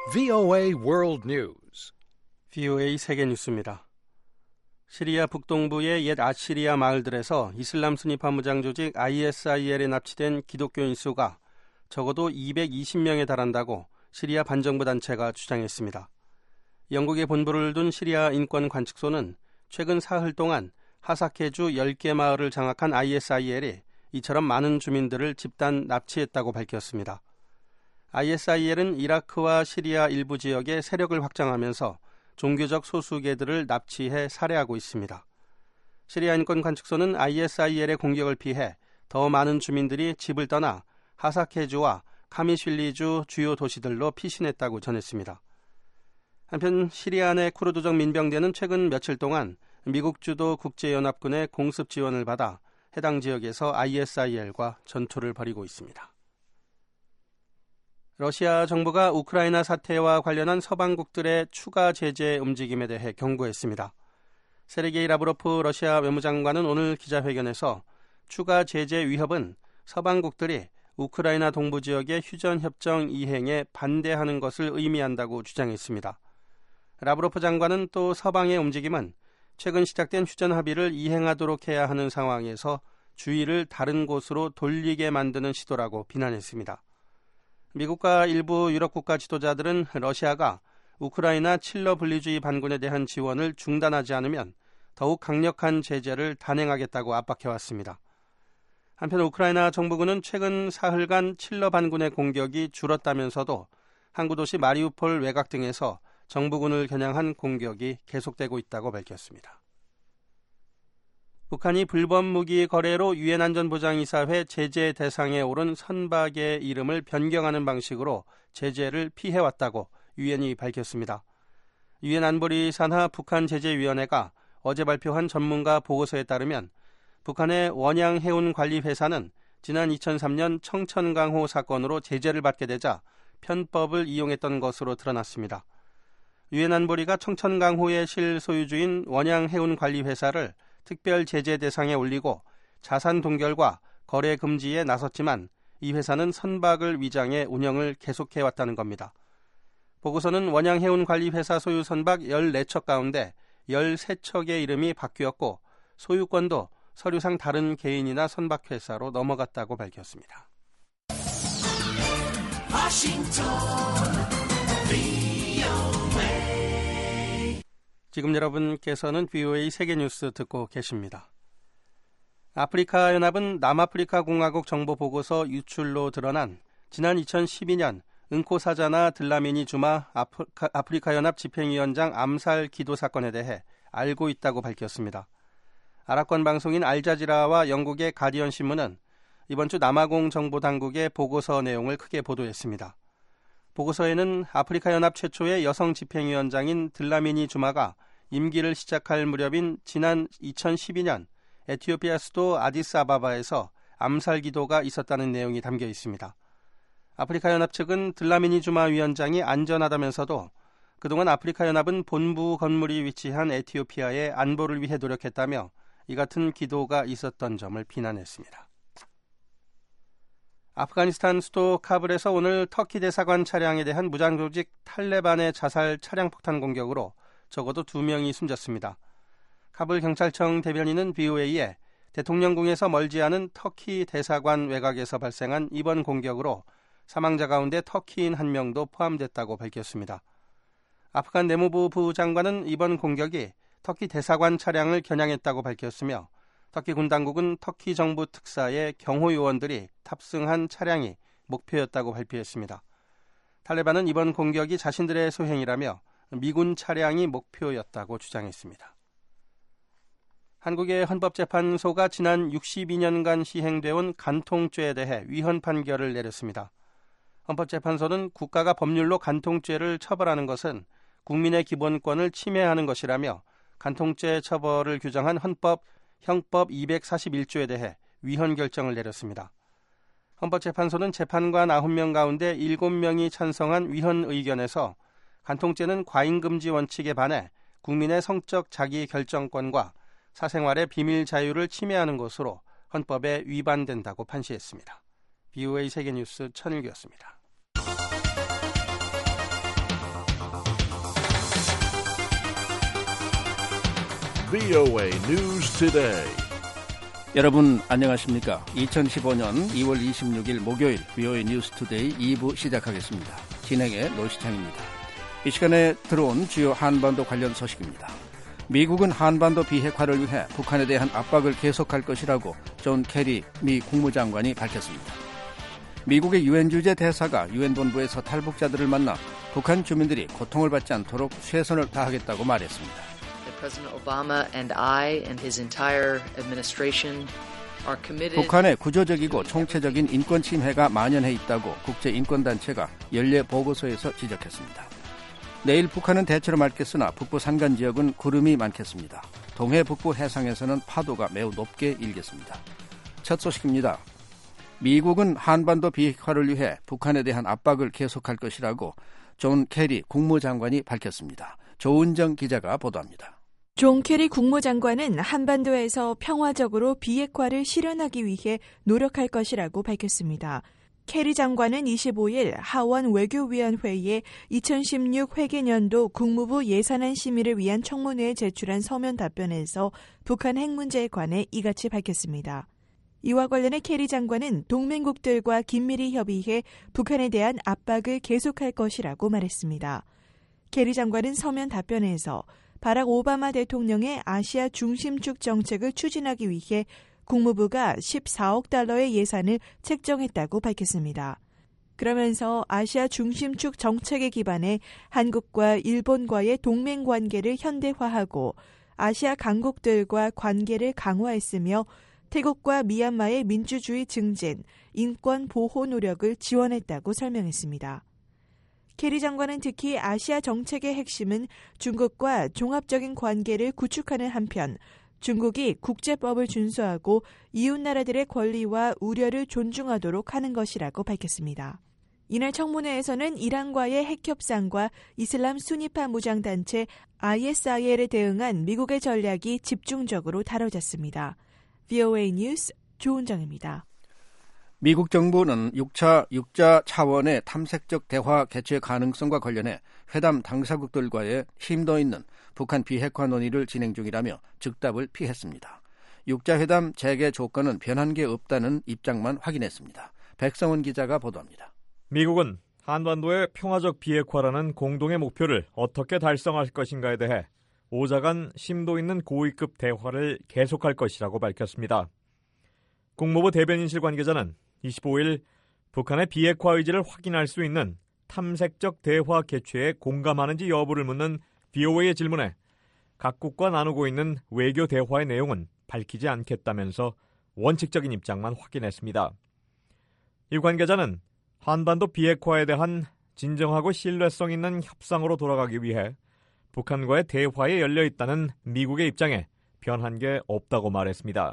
VOA World News. VOA 세계 뉴스입니다. 시리아 북동부의 옛 아시리아 마을들에서 이슬람 순위파 무장 조직 ISIL에 납치된 기독교인 수가 적어도 220명에 달한다고 시리아 반정부 단체가 주장했습니다. 영국에 본부를 둔 시리아 인권관측소는 최근 사흘 동안 하사케주 10개 마을을 장악한 ISIL이 이처럼 많은 주민들을 집단 납치했다고 밝혔습니다. ISIL은 이라크와 시리아 일부 지역에 세력을 확장하면서 종교적 소수계들을 납치해 살해하고 있습니다. 시리아 인권관측소는 ISIL의 공격을 피해 더 많은 주민들이 집을 떠나 하사케주와 카미슐리주 주요 도시들로 피신했다고 전했습니다. 한편 시리아 내 쿠르드족 민병대는 최근 며칠 동안 미국 주도 국제연합군의 공습 지원을 받아 해당 지역에서 ISIL과 전투를 벌이고 있습니다. 러시아 정부가 우크라이나 사태와 관련한 서방국들의 추가 제재 움직임에 대해 경고했습니다. 세르게이 라브로프 러시아 외무장관은 오늘 기자회견에서 추가 제재 위협은 서방국들이 우크라이나 동부 지역의 휴전협정 이행에 반대하는 것을 의미한다고 주장했습니다. 라브로프 장관은 또 서방의 움직임은 최근 시작된 휴전 합의를 이행하도록 해야 하는 상황에서 주의를 다른 곳으로 돌리게 만드는 시도라고 비난했습니다. 미국과 일부 유럽 국가 지도자들은 러시아가 우크라이나 칠러 분리주의 반군에 대한 지원을 중단하지 않으면 더욱 강력한 제재를 단행하겠다고 압박해왔습니다. 한편 우크라이나 정부군은 최근 사흘간 칠러 반군의 공격이 줄었다면서도 항구 도시 마리우폴 외곽 등에서 정부군을 겨냥한 공격이 계속되고 있다고 밝혔습니다. 북한이 불법 무기 거래로 유엔 안전보장이사회 제재 대상에 오른 선박의 이름을 변경하는 방식으로 제재를 피해왔다고 유엔이 밝혔습니다. 유엔 안보리 산하 북한 제재위원회가 어제 발표한 전문가 보고서에 따르면 북한의 원양해운관리회사는 지난 2003년 청천강호 사건으로 제재를 받게 되자 편법을 이용했던 것으로 드러났습니다. 유엔 안보리가 청천강호의 실소유주인 원양해운관리회사를 특별 제재 대상에 올리고 자산 동결과 거래 금지에 나섰지만 이 회사는 선박을 위장해 운영을 계속해왔다는 겁니다. 보고서는 원양해운관리회사 소유 선박 14척 가운데 13척의 이름이 바뀌었고 소유권도 서류상 다른 개인이나 선박회사로 넘어갔다고 밝혔습니다. 지금 여러분께서는 VOA 세계뉴스 듣고 계십니다. 아프리카 연합은 남아프리카 공화국 정보 보고서 유출로 드러난 지난 2012년 은코사자나 들라미니 주마 아프리카 연합 집행위원장 암살 기도 사건에 대해 알고 있다고 밝혔습니다. 아랍권 방송인 알자지라와 영국의 가디언 신문은 이번 주 남아공 정보당국의 보고서 내용을 크게 보도했습니다. 보고서에는 아프리카 연합 최초의 여성 집행위원장인 들라미니 주마가 임기를 시작할 무렵인 지난 2012년 에티오피아 수도 아디스아바바에서 암살 기도가 있었다는 내용이 담겨 있습니다. 아프리카 연합 측은 들라미니 주마 위원장이 안전하다면서도 그동안 아프리카 연합은 본부 건물이 위치한 에티오피아의 안보를 위해 노력했다며 이 같은 기도가 있었던 점을 비난했습니다. 아프가니스탄 수도 카불에서 오늘 터키 대사관 차량에 대한 무장조직 탈레반의 자살 차량 폭탄 공격으로 적어도 2명이 숨졌습니다. 카불 경찰청 대변인은 VOA에 대통령궁에서 멀지 않은 터키 대사관 외곽에서 발생한 이번 공격으로 사망자 가운데 터키인 1명도 포함됐다고 밝혔습니다. 아프간 내무부 부장관은 이번 공격이 터키 대사관 차량을 겨냥했다고 밝혔으며 터키 군 당국은 터키 정부 특사의 경호 요원들이 탑승한 차량이 목표였다고 발표했습니다. 탈레반은 이번 공격이 자신들의 소행이라며 미군 차량이 목표였다고 주장했습니다. 한국의 헌법재판소가 지난 62년간 시행되어온 간통죄에 대해 위헌 판결을 내렸습니다. 헌법재판소는 국가가 법률로 간통죄를 처벌하는 것은 국민의 기본권을 침해하는 것이라며 간통죄 처벌을 규정한 헌법 형법 241조에 대해 위헌 결정을 내렸습니다. 헌법재판소는 재판관 9명 가운데 7명이 찬성한 위헌 의견에서 간통죄는 과잉금지 원칙에 반해 국민의 성적 자기 결정권과 사생활의 비밀 자유를 침해하는 것으로 헌법에 위반된다고 판시했습니다. VOA 세계뉴스 천일규였습니다. VOA News Today. 여러분 안녕하십니까? 2015년 2월 26일 목요일 VOA News Today 2부 시작하겠습니다. 진행의 노시창입니다. 이 시간에 들어온 주요 한반도 관련 소식입니다. 미국은 한반도 비핵화를 위해 북한에 대한 압박을 계속할 것이라고 존 케리 미 국무장관이 밝혔습니다. 미국의 유엔 주재 대사가 유엔 본부에서 탈북자들을 만나 북한 주민들이 고통을 받지 않도록 최선을 다하겠다고 말했습니다. President Obama and I and his entire administration are committed. 북한의 구조적이고 총체적인 인권 침해가 만연해 있다고 국제인권단체가 연례 보고서에서 지적했습니다. 내일 북한은 대체로 맑겠으나 북부 산간 지역은 구름이 많겠습니다. 동해 북부 해상에서는 파도가 매우 높게 일겠습니다. 첫 소식입니다. 미국은 한반도 비핵화를 위해 북한에 대한 압박을 계속할 것이라고 존 케리 국무장관이 밝혔습니다. 조은정 기자가 보도합니다. 존 케리 국무장관은 한반도에서 평화적으로 비핵화를 실현하기 위해 노력할 것이라고 밝혔습니다. 케리 장관은 25일 하원 외교위원회에 2016 회계년도 국무부 예산안 심의를 위한 청문회에 제출한 서면 답변에서 북한 핵 문제에 관해 이같이 밝혔습니다. 이와 관련해 케리 장관은 동맹국들과 긴밀히 협의해 북한에 대한 압박을 계속할 것이라고 말했습니다. 케리 장관은 서면 답변에서 바락 오바마 대통령의 아시아 중심축 정책을 추진하기 위해 국무부가 14억 달러의 예산을 책정했다고 밝혔습니다. 그러면서 아시아 중심축 정책에 기반해 한국과 일본과의 동맹 관계를 현대화하고 아시아 강국들과 관계를 강화했으며 태국과 미얀마의 민주주의 증진, 인권 보호 노력을 지원했다고 설명했습니다. 케리 장관은 특히 아시아 정책의 핵심은 중국과 종합적인 관계를 구축하는 한편 중국이 국제법을 준수하고 이웃나라들의 권리와 우려를 존중하도록 하는 것이라고 밝혔습니다. 이날 청문회에서는 이란과의 핵협상과 이슬람 수니파 무장단체 ISIL에 대응한 미국의 전략이 집중적으로 다뤄졌습니다. VOA 뉴스 조은정입니다. 미국 정부는 6자 차원의 탐색적 대화 개최 가능성과 관련해 회담 당사국들과의 심도 있는 북한 비핵화 논의를 진행 중이라며 즉답을 피했습니다. 6자 회담 재개 조건은 변한 게 없다는 입장만 확인했습니다. 백성원 기자가 보도합니다. 미국은 한반도의 평화적 비핵화라는 공동의 목표를 어떻게 달성할 것인가에 대해 5자 간 심도 있는 고위급 대화를 계속할 것이라고 밝혔습니다. 국무부 대변인실 관계자는 25일 북한의 비핵화 의지를 확인할 수 있는 탐색적 대화 개최에 공감하는지 여부를 묻는 VOA의 질문에 각국과 나누고 있는 외교 대화의 내용은 밝히지 않겠다면서 원칙적인 입장만 확인했습니다. 이 관계자는 한반도 비핵화에 대한 진정하고 신뢰성 있는 협상으로 돌아가기 위해 북한과의 대화에 열려 있다는 미국의 입장에 변한 게 없다고 말했습니다.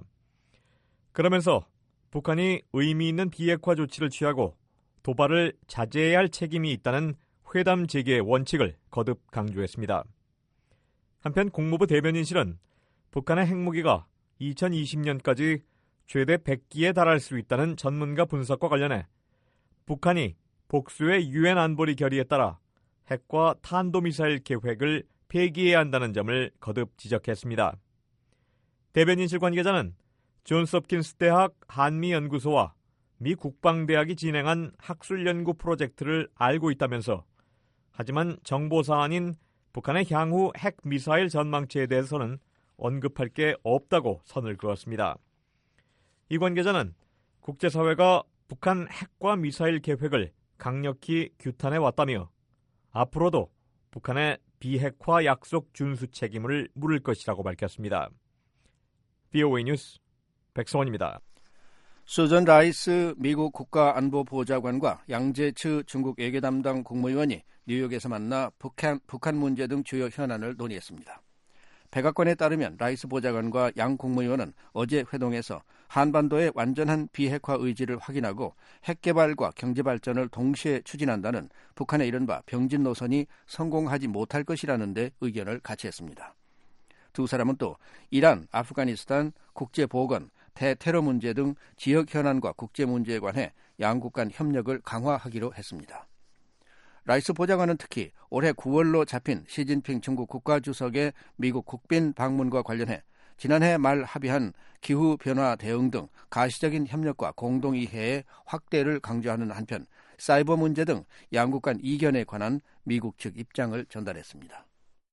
그러면서 북한이 의미 있는 비핵화 조치를 취하고 도발을 자제해야 할 책임이 있다는 회담 재개의 원칙을 거듭 강조했습니다. 한편 국무부 대변인실은 북한의 핵무기가 2020년까지 최대 100기에 달할 수 있다는 전문가 분석과 관련해 북한이 복수의 유엔 안보리 결의에 따라 핵과 탄도미사일 계획을 폐기해야 한다는 점을 거듭 지적했습니다. 대변인실 관계자는 존스 홉킨스 대학 한미연구소와 미 국방대학이 진행한 학술연구 프로젝트를 알고 있다면서 하지만 정보 사안인 북한의 향후 핵 미사일 전망치에 대해서는 언급할 게 없다고 선을 그었습니다. 이 관계자는 국제사회가 북한 핵과 미사일 계획을 강력히 규탄해 왔다며 앞으로도 북한의 비핵화 약속 준수 책임을 물을 것이라고 밝혔습니다. VOA 뉴스 백성원입니다. 수전 라이스 미국 국가안보보좌관과 양재츠 중국 외교담당 국무위원이 뉴욕에서 만나 북한 문제 등 주요 현안을 논의했습니다. 백악관에 따르면 라이스 보좌관과 양 국무위원은 어제 회동에서 한반도의 완전한 비핵화 의지를 확인하고 핵개발과 경제발전을 동시에 추진한다는 북한의 이른바 병진 노선이 성공하지 못할 것이라는 데 의견을 같이 했습니다. 두 사람은 또 이란, 아프가니스탄, 국제보건, 대테러 문제 등 지역 현안과 국제 문제에 관해 양국 간 협력을 강화하기로 했습니다. 라이스 보좌관은 특히 올해 9월로 잡힌 시진핑 중국 국가주석의 미국 국빈 방문과 관련해 지난해 말 합의한 기후변화 대응 등 가시적인 협력과 공동이해의 확대를 강조하는 한편 사이버 문제 등 양국 간 이견에 관한 미국 측 입장을 전달했습니다.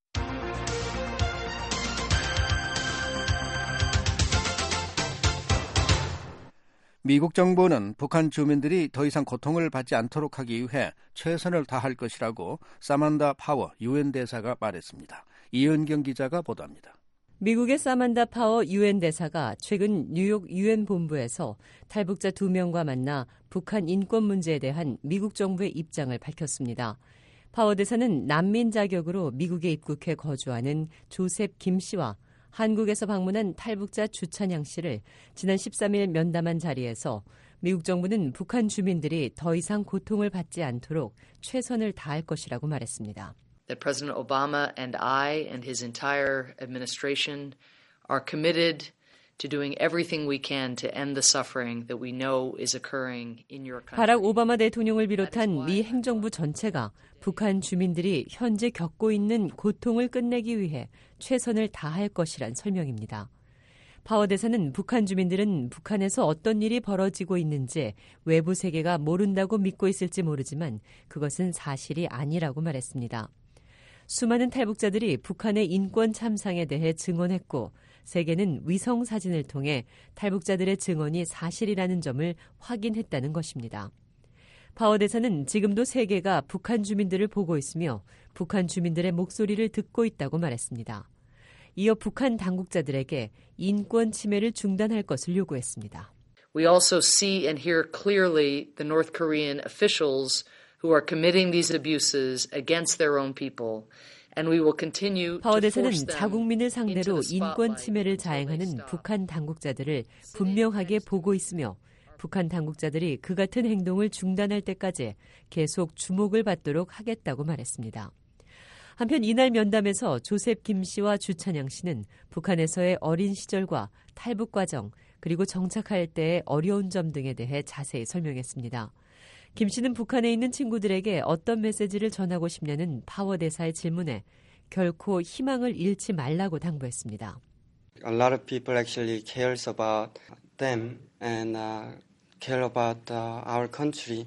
미국 정부는 북한 주민들이 더 이상 고통을 받지 않도록 하기 위해 최선을 다할 것이라고 사만다 파워 유엔 대사가 말했습니다. 이은경 기자가 보도합니다. 미국의 사만다 파워 유엔 대사가 최근 뉴욕 유엔 본부에서 탈북자 2명과 만나 북한 인권 문제에 대한 미국 정부의 입장을 밝혔습니다. 파워 대사는 난민 자격으로 미국에 입국해 거주하는 조셉 김 씨와 한국에서 방문한 탈북자 주찬양 씨를 지난 13일 면담한 자리에서 미국 정부는 북한 주민들이 더 이상 고통을 받지 않도록 최선을 다할 것이라고 말했습니다. That President Obama and I and his entire administration are committed to doing everything we can to end the suffering that we know is occurring in your country. 바락 오바마 대통령을 비롯한 미 행정부 전체가 북한 주민들이 현재 겪고 있는 고통을 끝내기 위해 최선을 다할 것이란 설명입니다. 파워 대사는 북한 주민들은 북한에서 어떤 일이 벌어지고 있는지 외부 세계가 모른다고 믿고 있을지 모르지만 그것은 사실이 아니라고 말했습니다. 수많은 탈북자들이 북한의 인권 참상에 대해 증언했고 세계는 위성 사진을 통해 탈북자들의 증언이 사실이라는 점을 확인했다는 것입니다. 파워 대사는 지금도 세계가 북한 주민들을 보고 있으며 북한 주민들의 목소리를 듣고 있다고 말했습니다. 이어 북한 당국자들에게 인권 침해를 중단할 것을 요구했습니다. We also see and hear clearly the North Korean officials who are committing these abuses against their own people. And we will continue 파워 to 대사는 force them 자국민을 into 상대로 the 인권 spotlight 침해를 until they 자행하는 stop. 북한 당국자들을 분명하게 보고 있으며 북한 당국자들이 그 같은 행동을 중단할 때까지 계속 주목을 받도록 하겠다고 말했습니다. 한편 이날 면담에서 조셉 김 씨와 주찬양 씨는 북한에서의 어린 시절과 탈북 과정 그리고 정착할 때의 어려운 점 등에 대해 자세히 설명했습니다. 김 씨는 북한에 있는 친구들에게 어떤 메시지를 전하고 싶냐는 파워 대사의 질문에 결코 희망을 잃지 말라고 당부했습니다. A lot of people actually cares about them and care about our country.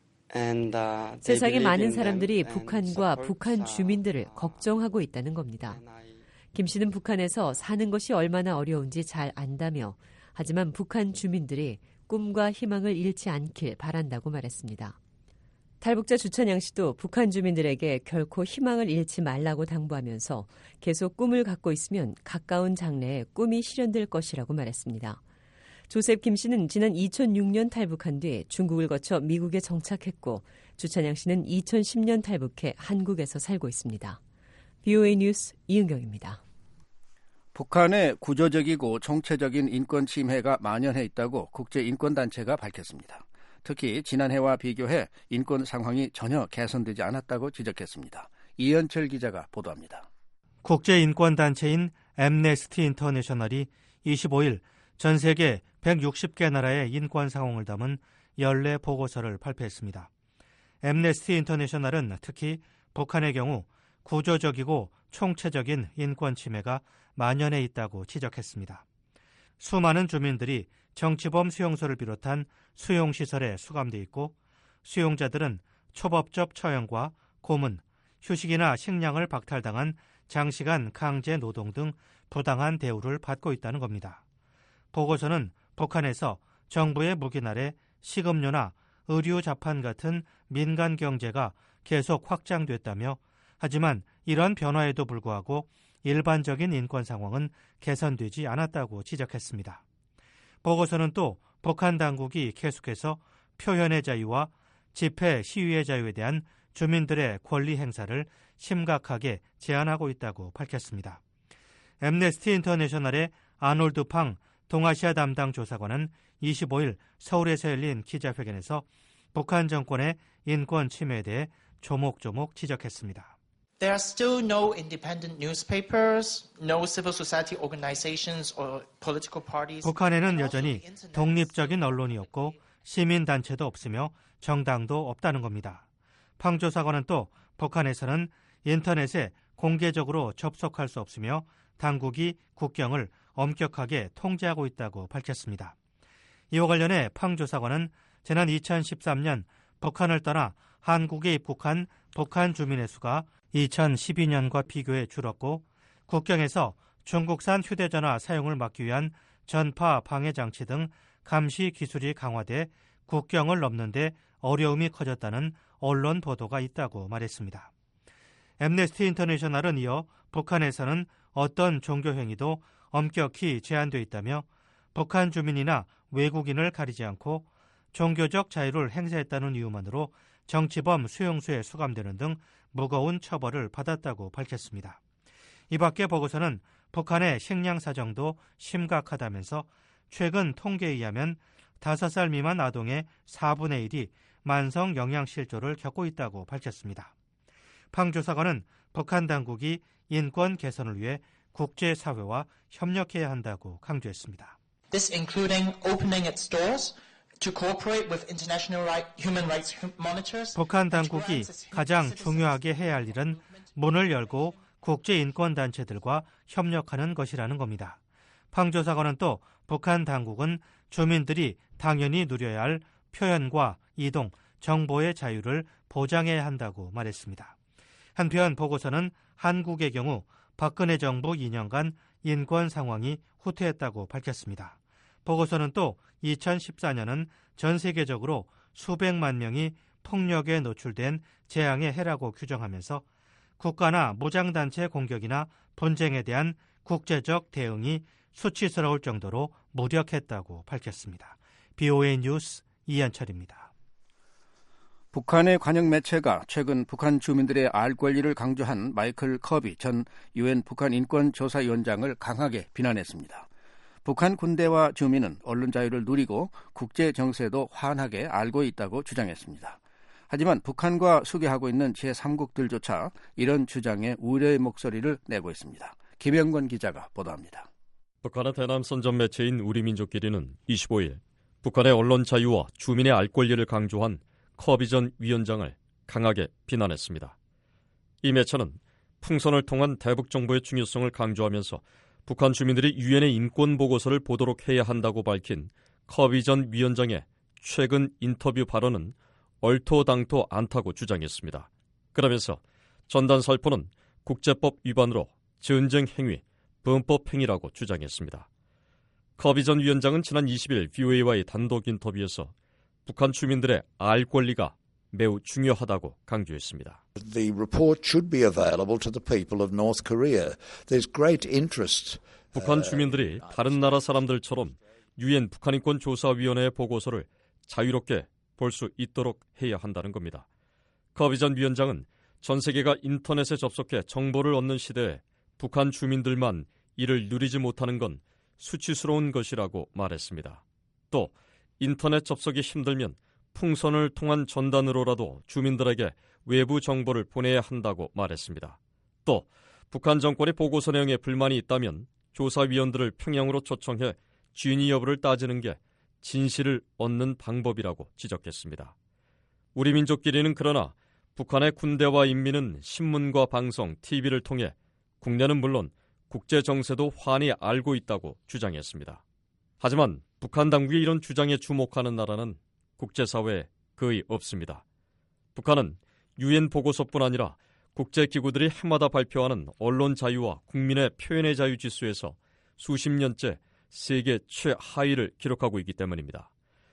세상의 많은 사람들이 북한과 북한 주민들을 걱정하고 있다는 겁니다. 김 씨는 북한에서 사는 것이 얼마나 어려운지 잘 안다며 하지만 북한 주민들이 꿈과 희망을 잃지 않길 바란다고 말했습니다. 탈북자 주찬양 씨도 북한 주민들에게 결코 희망을 잃지 말라고 당부하면서 계속 꿈을 갖고 있으면 가까운 장래에 꿈이 실현될 것이라고 말했습니다. 조셉 김 씨는 지난 2006년 탈북한 뒤 중국을 거쳐 미국에 정착했고 주찬양 씨는 2010년 탈북해 한국에서 살고 있습니다. VOA 뉴스 이은경입니다. 북한에 구조적이고 총체적인 인권 침해가 만연해 있다고 국제인권단체가 밝혔습니다. 특히 지난해와 비교해 인권 상황이 전혀 개선되지 않았다고 지적했습니다. 이현철 기자가 보도합니다. 국제인권단체인 앰네스티 인터내셔널이 25일 전 세계 160개 나라의 인권 상황을 담은 연례 보고서를 발표했습니다. 앰네스티 인터내셔널은 특히 북한의 경우 구조적이고 총체적인 인권 침해가 만연해 있다고 지적했습니다. 수많은 주민들이 정치범 수용소를 비롯한 수용시설에 수감돼 있고 수용자들은 초법적 처형과 고문, 휴식이나 식량을 박탈당한 장시간 강제 노동 등 부당한 대우를 받고 있다는 겁니다. 보고서는 북한에서 정부의 묵인 아래 식음료나 의류 자판 같은 민간 경제가 계속 확장됐다며 하지만 이런 변화에도 불구하고 일반적인 인권 상황은 개선되지 않았다고 지적했습니다. 보고서는 또 북한 당국이 계속해서 표현의 자유와 집회, 시위의 자유에 대한 주민들의 권리 행사를 심각하게 제한하고 있다고 밝혔습니다. 앰네스티 인터내셔널의 아놀드 팡 동아시아 담당 조사관은 25일 서울에서 열린 기자회견에서 북한 정권의 인권 침해에 대해 조목조목 지적했습니다. There are still no independent newspapers, no civil society organizations or political parties. 북한에는 여전히 독립적인 언론이 없고 시민단체도 없으며 정당도 없다는 겁니다. 팡 조사관은 또 북한에서는 인터넷에 공개적으로 접속할 수 없으며 당국이 국경을 엄격하게 통제하고 있다고 밝혔습니다. 이와 관련해 팡 조사관은 지난 2013년 북한을 떠나 한국에 입국한 북한 주민의 수가 2012년과 비교해 줄었고 국경에서 중국산 휴대전화 사용을 막기 위한 전파 방해 장치 등 감시 기술이 강화돼 국경을 넘는 데 어려움이 커졌다는 언론 보도가 있다고 말했습니다. 앰네스티 인터내셔널은 이어 북한에서는 어떤 종교 행위도 엄격히 제한되어 있다며 북한 주민이나 외국인을 가리지 않고 종교적 자유를 행사했다는 이유만으로 정치범 수용소에 수감되는 등 무거운 처벌을 받았다고 밝혔습니다. 이 밖에 보고서는 북한의 식량 사정도 심각하다면서 최근 통계에 의하면 5살 미만 아동의 4분의 1이 만성 영양실조를 겪고 있다고 밝혔습니다. 팡 조사관은 북한 당국이 인권 개선을 위해 국제사회와 협력해야 한다고 강조했습니다. This including opening its doors to cooperate with international human rights monitors. 북한 당국이 가장 중요하게 해야 할 일은 문을 열고 국제인권단체들과 협력하는 것이라는 겁니다. 팡 조사관은 또 북한 당국은 주민들이 당연히 누려야 할 표현과 이동, 정보의 자유를 보장해야 한다고 말했습니다. 한편 보고서는 한국의 경우 박근혜 정부 2년간 인권 상황이 후퇴했다고 밝혔습니다. 보고서는 또 2014년은 전 세계적으로 수백만 명이 폭력에 노출된 재앙의 해라고 규정하면서 국가나 무장단체 공격이나 분쟁에 대한 국제적 대응이 수치스러울 정도로 무력했다고 밝혔습니다. BOA 뉴스 이현철입니다. 북한의 관영 매체가 최근 북한 주민들의 알 권리를 강조한 마이클 커비 전 UN 북한 인권조사위원장을 강하게 비난했습니다. 북한 군대와 주민은 언론 자유를 누리고 국제 정세도 환하게 알고 있다고 주장했습니다. 하지만 북한과 수교하고 있는 제3국들조차 이런 주장에 우려의 목소리를 내고 있습니다. 김영권 기자가 보도합니다. 북한의 대남 선전 매체인 우리민족끼리는 25일 북한의 언론 자유와 주민의 알 권리를 강조한 커비 전 위원장을 강하게 비난했습니다. 이 매체는 풍선을 통한 대북 정보의 중요성을 강조하면서 북한 주민들이 유엔의 인권 보고서를 보도록 해야 한다고 밝힌 커비 전 위원장의 최근 인터뷰 발언은 얼토당토 않다고 주장했습니다. 그러면서 전단 살포는 국제법 위반으로 전쟁 행위, 범법 행위라고 주장했습니다. 커비 전 위원장은 지난 20일 VOA와의 단독 인터뷰에서 북한 주민들의 알 권리가 매우 중요하다고 강조했습니다. The report should be available to the people of North Korea. There's great interest. 북한 주민들이 다른 나라 사람들처럼 유엔 북한인권조사위원회의 보고서를 자유롭게 볼 수 있도록 해야 한다는 겁니다. 커비 전 위원장은 전 세계가 인터넷에 접속해 정보를 얻는 시대에 북한 주민들만 이를 누리지 못하는 건 수치스러운 것이라고 말했습니다. 또 인터넷 접속이 힘들면 풍선을 통한 전단으로라도 주민들에게 외부 정보를 보내야 한다고 말했습니다. 또 북한 정권의 보고서 내용에 불만이 있다면 조사위원들을 평양으로 초청해 진위 여부를 따지는 게 진실을 얻는 방법이라고 지적했습니다. 우리 민족끼리는 그러나 북한의 군대와 인민은 신문과 방송, TV를 통해 국내는 물론 국제 정세도 환히 알고 있다고 주장했습니다. 하지만 북한 당국이 이런 주장에 주목하는 나라는 국제사회에 거의 없습니다. 북한은 유엔 보고서뿐 아니라 국제기구들이 해마다 발표하는 언론 자유와 국민의 표현의 자유 지수에서 수십 년째 세계 최하위를 기록하고 있기 때문입니다.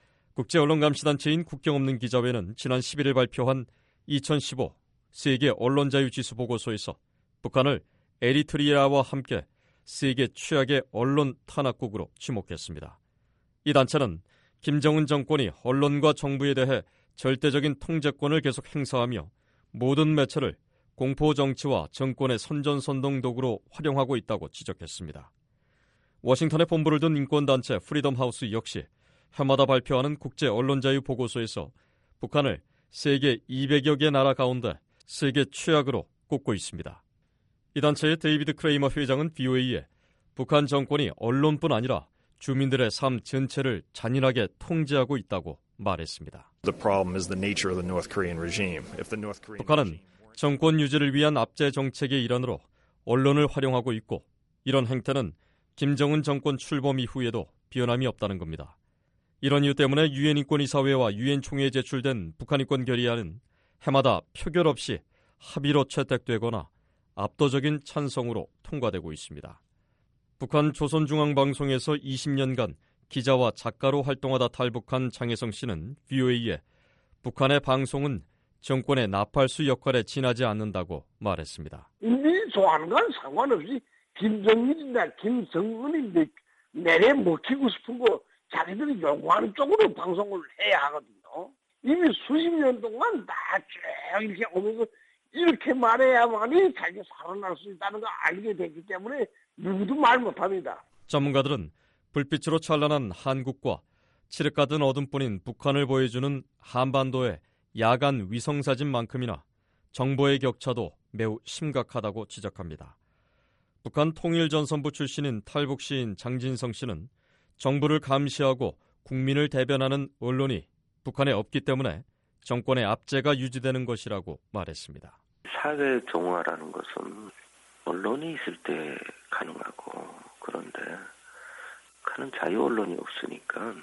국제언론감시단체인 국경없는 기자회는 지난 11일 발표한 2015 세계 언론자유지수 보고서에서 북한을 에리트리아와 함께 세계 최악의 언론 탄압국으로 지목했습니다. 이 단체는 김정은 정권이 언론과 정부에 대해 절대적인 통제권을 계속 행사하며 모든 매체를 공포정치와 정권의 선전선동 도구로 활용하고 있다고 지적했습니다. 워싱턴에 본부를 둔 인권단체 프리덤하우스 역시 해마다 발표하는 국제 언론자유 보고서에서 북한을 세계 200여 개 나라 가운데 세계 최악으로 꼽고 있습니다. 이 단체의 데이비드 크레이머 회장은 BOA에 북한 정권이 언론뿐 아니라 주민들의 삶 전체를 잔인하게 통제하고 있다고 말했습니다. 북한은 정권 유지를 위한 압제 정책의 일환으로 언론을 활용하고 있고 이런 행태는 김정은 정권 출범 이후에도 변함이 없다는 겁니다. 이런 이유 때문에 유엔 인권이사회와 유엔 총회에 제출된 북한 인권 결의안은 해마다 표결 없이 합의로 채택되거나 압도적인 찬성으로 통과되고 있습니다. 북한 조선중앙방송에서 20년간 기자와 작가로 활동하다 탈북한 장혜성 씨는 VOA에 북한의 방송은 정권의 나팔수 역할에 지나지 않는다고 말했습니다. 인민이 좋아하는 건 상관없이 김정일이나 김정은이 내내 먹히고 싶은 거 자기들이 요구하는 쪽으로 방송을 해야 하거든요. 이미 수십 년 동안 다 쭉 이렇게 오면서 이렇게 말해야만이 자기가 살아날 수 있다는 걸 알게 됐기 때문에 누구도 말 못합니다. 전문가들은 불빛으로 찬란한 한국과 칠흑 같은 어둠뿐인 북한을 보여주는 한반도의 야간 위성사진만큼이나 정보의 격차도 매우 심각하다고 지적합니다. 북한 통일전선부 출신인 탈북 시인 장진성 씨는 정부를 감시하고 국민을 대변하는 언론이 북한에 없기 때문에 정권의 압제가 유지되는 것이라고 말했습니다. 사회 정화라는 것은 언론이 있을 때 가능하고 그런데 북한은 자유 언론이 없으니까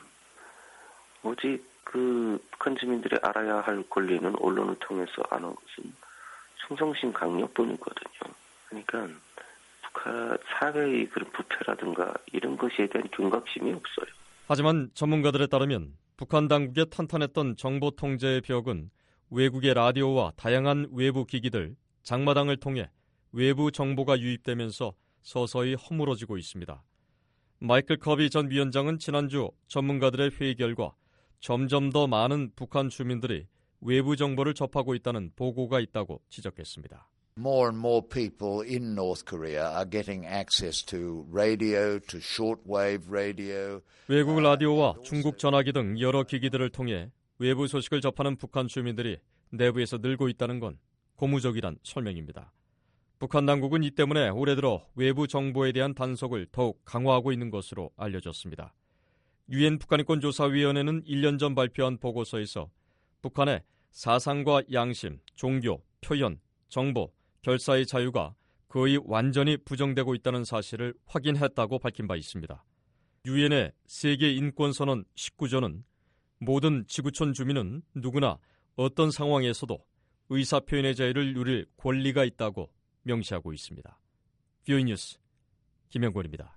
오직 북한 주민들이 알아야 할 권리는 언론을 통해서 아는 것은 충성심 강요뿐이거든요. 그러니까 북한 사회의 그런 부패라든가 이런 것에 대한 경각심이 없어요. 하지만 전문가들에 따르면 북한 당국의 탄탄했던 정보 통제의 벽은 외국의 라디오와 다양한 외부 기기들, 장마당을 통해 외부 정보가 유입되면서 서서히 허물어지고 있습니다. 마이클 커비 전 위원장은 지난주 전문가들의 회의 결과 점점 더 많은 북한 주민들이 외부 정보를 접하고 있다는 보고가 있다고 지적했습니다. More and more people in North Korea are getting access to radio, to shortwave radio. 외국 라디오와 중국 전화기 등 여러 기기들을 통해 외부 소식을 접하는 북한 주민들이 내부에서 늘고 있다는 건 고무적이란 설명입니다. 북한 당국은 이 때문에 올해 들어 외부 정보에 대한 단속을 더욱 강화하고 있는 것으로 알려졌습니다. 유엔 북한인권조사위원회는 1년 전 발표한 보고서에서 북한의 사상과 양심, 종교, 표현, 정보, 결사의 자유가 거의 완전히 부정되고 있다는 사실을 확인했다고 밝힌 바 있습니다. 유엔의 세계인권선언 19조는 모든 지구촌 주민은 누구나 어떤 상황에서도 의사표현의 자유를 누릴 권리가 있다고 명시하고 있습니다. VOA 뉴스 김영권입니다.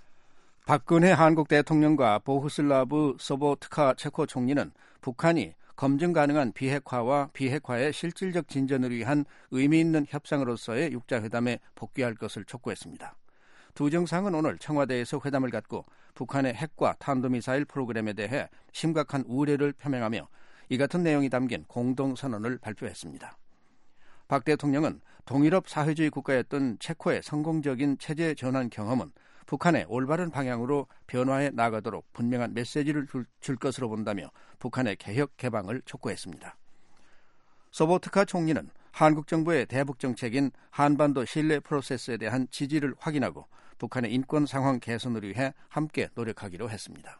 박근혜 한국 대통령과 보후슬라브 소보트카 체코 총리는 북한이 검증 가능한 비핵화와 비핵화의 실질적 진전을 위한 의미 있는 협상으로서의 육자회담에 복귀할 것을 촉구했습니다. 두 정상은 오늘 청와대에서 회담을 갖고 북한의 핵과 탄도미사일 프로그램에 대해 심각한 우려를 표명하며 이 같은 내용이 담긴 공동선언을 발표했습니다. 박 대통령은 동유럽 사회주의 국가였던 체코의 성공적인 체제 전환 경험은 북한의 올바른 방향으로 변화해 나가도록 분명한 메시지를 줄 것으로 본다며 북한의 개혁 개방을 촉구했습니다. 소보트카 총리는 한국 정부의 대북 정책인 한반도 신뢰 프로세스에 대한 지지를 확인하고 북한의 인권 상황 개선을 위해 함께 노력하기로 했습니다.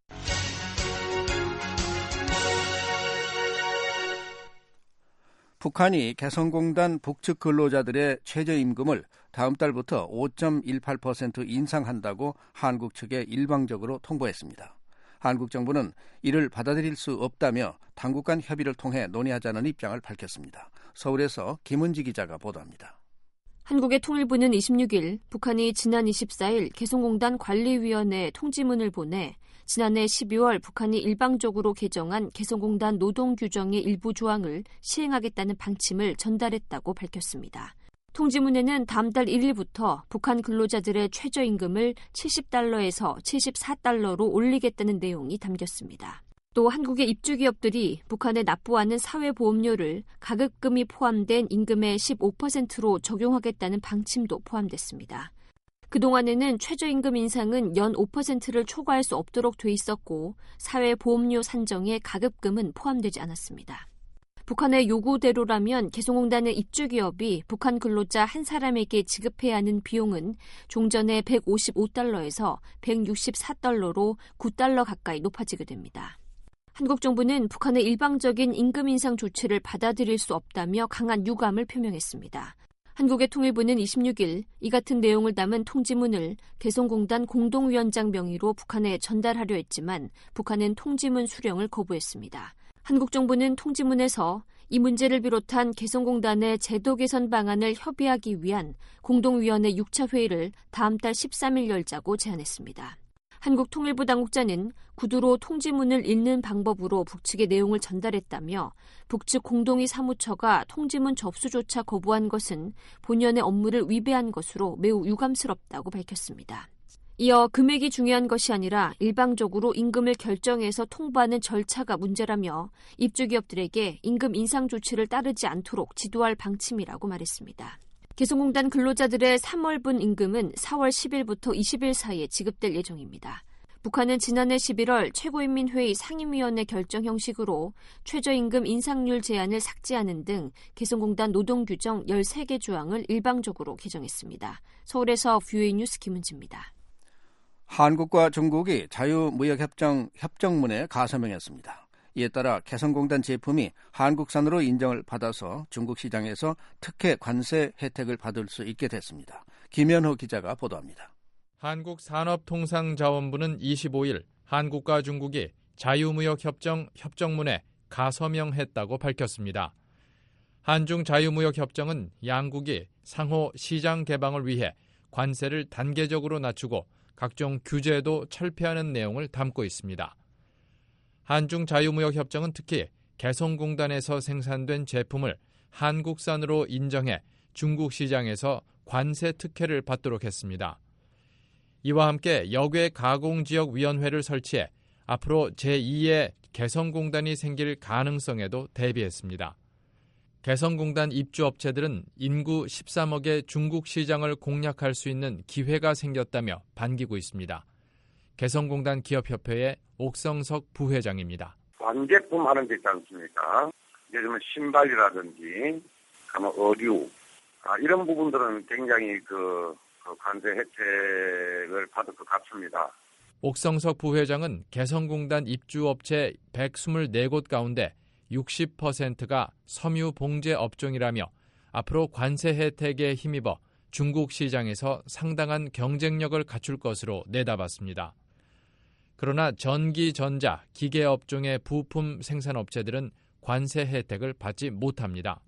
북한이 개성공단 북측 근로자들의 최저임금을 다음 달부터 5.18% 인상한다고 한국 측에 일방적으로 통보했습니다. 한국 정부는 이를 받아들일 수 없다며 당국 간 협의를 통해 논의하자는 입장을 밝혔습니다. 서울에서 김은지 기자가 보도합니다. 한국의 통일부는 26일 북한이 지난 24일 개성공단 관리위원회에 통지문을 보내 지난해 12월 북한이 일방적으로 개정한 개성공단 노동규정의 일부 조항을 시행하겠다는 방침을 전달했다고 밝혔습니다. 통지문에는 다음 달 1일부터 북한 근로자들의 최저임금을 70달러에서 74달러로 올리겠다는 내용이 담겼습니다. 또 한국의 입주기업들이 북한에 납부하는 사회보험료를 가급금이 포함된 임금의 15%로 적용하겠다는 방침도 포함됐습니다. 그동안에는 최저임금 인상은 연 5%를 초과할 수 없도록 돼 있었고 사회보험료 산정에 가급금은 포함되지 않았습니다. 북한의 요구대로라면 개성공단의 입주기업이 북한 근로자 한 사람에게 지급해야 하는 비용은 종전에 155달러에서 164달러로 9달러 가까이 높아지게 됩니다. 한국 정부는 북한의 일방적인 임금 인상 조치를 받아들일 수 없다며 강한 유감을 표명했습니다. 한국의 통일부는 26일 이 같은 내용을 담은 통지문을 개성공단 공동위원장 명의로 북한에 전달하려 했지만 북한은 통지문 수령을 거부했습니다. 한국 정부는 통지문에서 이 문제를 비롯한 개성공단의 제도 개선 방안을 협의하기 위한 공동위원회 6차 회의를 다음 달 13일 열자고 제안했습니다. 한국 통일부 당국자는 구두로 통지문을 읽는 방법으로 북측의 내용을 전달했다며 북측 공동위 사무처가 통지문 접수조차 거부한 것은 본연의 업무를 위배한 것으로 매우 유감스럽다고 밝혔습니다. 이어 금액이 중요한 것이 아니라 일방적으로 임금을 결정해서 통보하는 절차가 문제라며 입주기업들에게 임금 인상 조치를 따르지 않도록 지도할 방침이라고 말했습니다. 개성공단 근로자들의 3월분 임금은 4월 10일부터 20일 사이에 지급될 예정입니다. 북한은 지난해 11월 최고인민회의 상임위원회 결정 형식으로 최저임금 인상률 제한을 삭제하는 등 개성공단 노동규정 13개 조항을 일방적으로 개정했습니다. 서울에서 VOA 뉴스 김은지입니다. 한국과 중국이 자유무역협정문에 가서명했습니다. 이에 따라 개성공단 제품이 한국산으로 인정을 받아서 중국 시장에서 특혜 관세 혜택을 받을 수 있게 됐습니다. 김현호 기자가 보도합니다. 한국산업통상자원부는 25일 한국과 중국이 자유무역협정 협정문에 가서명했다고 밝혔습니다. 한중 자유무역협정은 양국이 상호 시장 개방을 위해 관세를 단계적으로 낮추고 각종 규제도 철폐하는 내용을 담고 있습니다. 한중 자유무역협정은 특히 개성공단에서 생산된 제품을 한국산으로 인정해 중국 시장에서 관세 특혜를 받도록 했습니다. 이와 함께 역외 가공지역위원회를 설치해 앞으로 제2의 개성공단이 생길 가능성에도 대비했습니다. 개성공단 입주업체들은 인구 13억의 중국 시장을 공략할 수 있는 기회가 생겼다며 반기고 있습니다. 개성공단 기업협회의 옥성석 부회장입니다. 관제품 하는 데 있지 않습니까? 예를 들면 신발이라든지 의류 이런 부분들은 굉장히 그 관세 혜택을 받을 것 같습니다. 옥성석 부회장은 개성공단 입주업체 124곳 가운데 60%가 섬유 봉제 업종이라며 앞으로 관세 혜택에 힘입어 중국 시장에서 상당한 경쟁력을 갖출 것으로 내다봤습니다. 그러나 전기, 전자, 기계 업종의 부품 생산업체들은 관세 혜택을 받지 못합니다.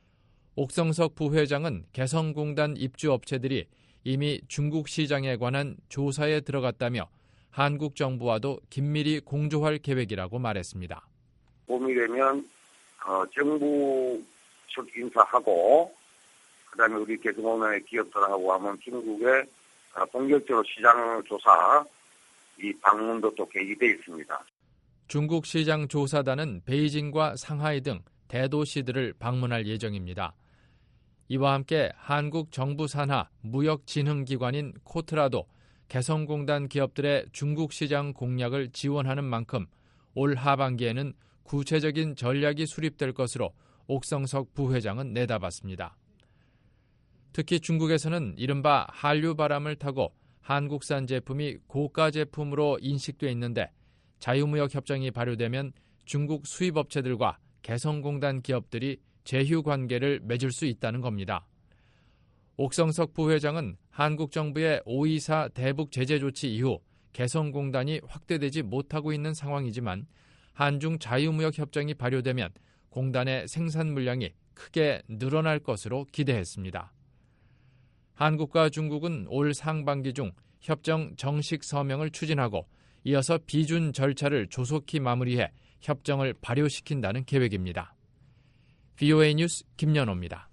옥성석 부회장은 개성공단 입주업체들이 이미 중국 시장에 관한 조사에 들어갔다며 한국 정부와도 긴밀히 공조할 계획이라고 말했습니다. 봄이 되면 정부 측 인사하고 그다음에 우리 개성공단의 기업들하고 하면 중국의 본격적으로 시장 조사 이 방문도 또 계기돼 있습니다. 중국 시장 조사단은 베이징과 상하이 등 대도시들을 방문할 예정입니다. 이와 함께 한국 정부 산하 무역진흥기관인 코트라도 개성공단 기업들의 중국 시장 공략을 지원하는 만큼 올 하반기에는 구체적인 전략이 수립될 것으로 옥성석 부회장은 내다봤습니다. 특히 중국에서는 이른바 한류 바람을 타고 한국산 제품이 고가 제품으로 인식돼 있는데 자유무역 협정이 발효되면 중국 수입업체들과 개성공단 기업들이 제휴 관계를 맺을 수 있다는 겁니다. 옥성석 부회장은 한국 정부의 524 대북 제재 조치 이후 개성공단이 확대되지 못하고 있는 상황이지만 한중 자유무역 협정이 발효되면 공단의 생산 물량이 크게 늘어날 것으로 기대했습니다. 한국과 중국은 올 상반기 중 협정 정식 서명을 추진하고 이어서 비준 절차를 조속히 마무리해 협정을 발효시킨다는 계획입니다. VOA 뉴스 김연호입니다.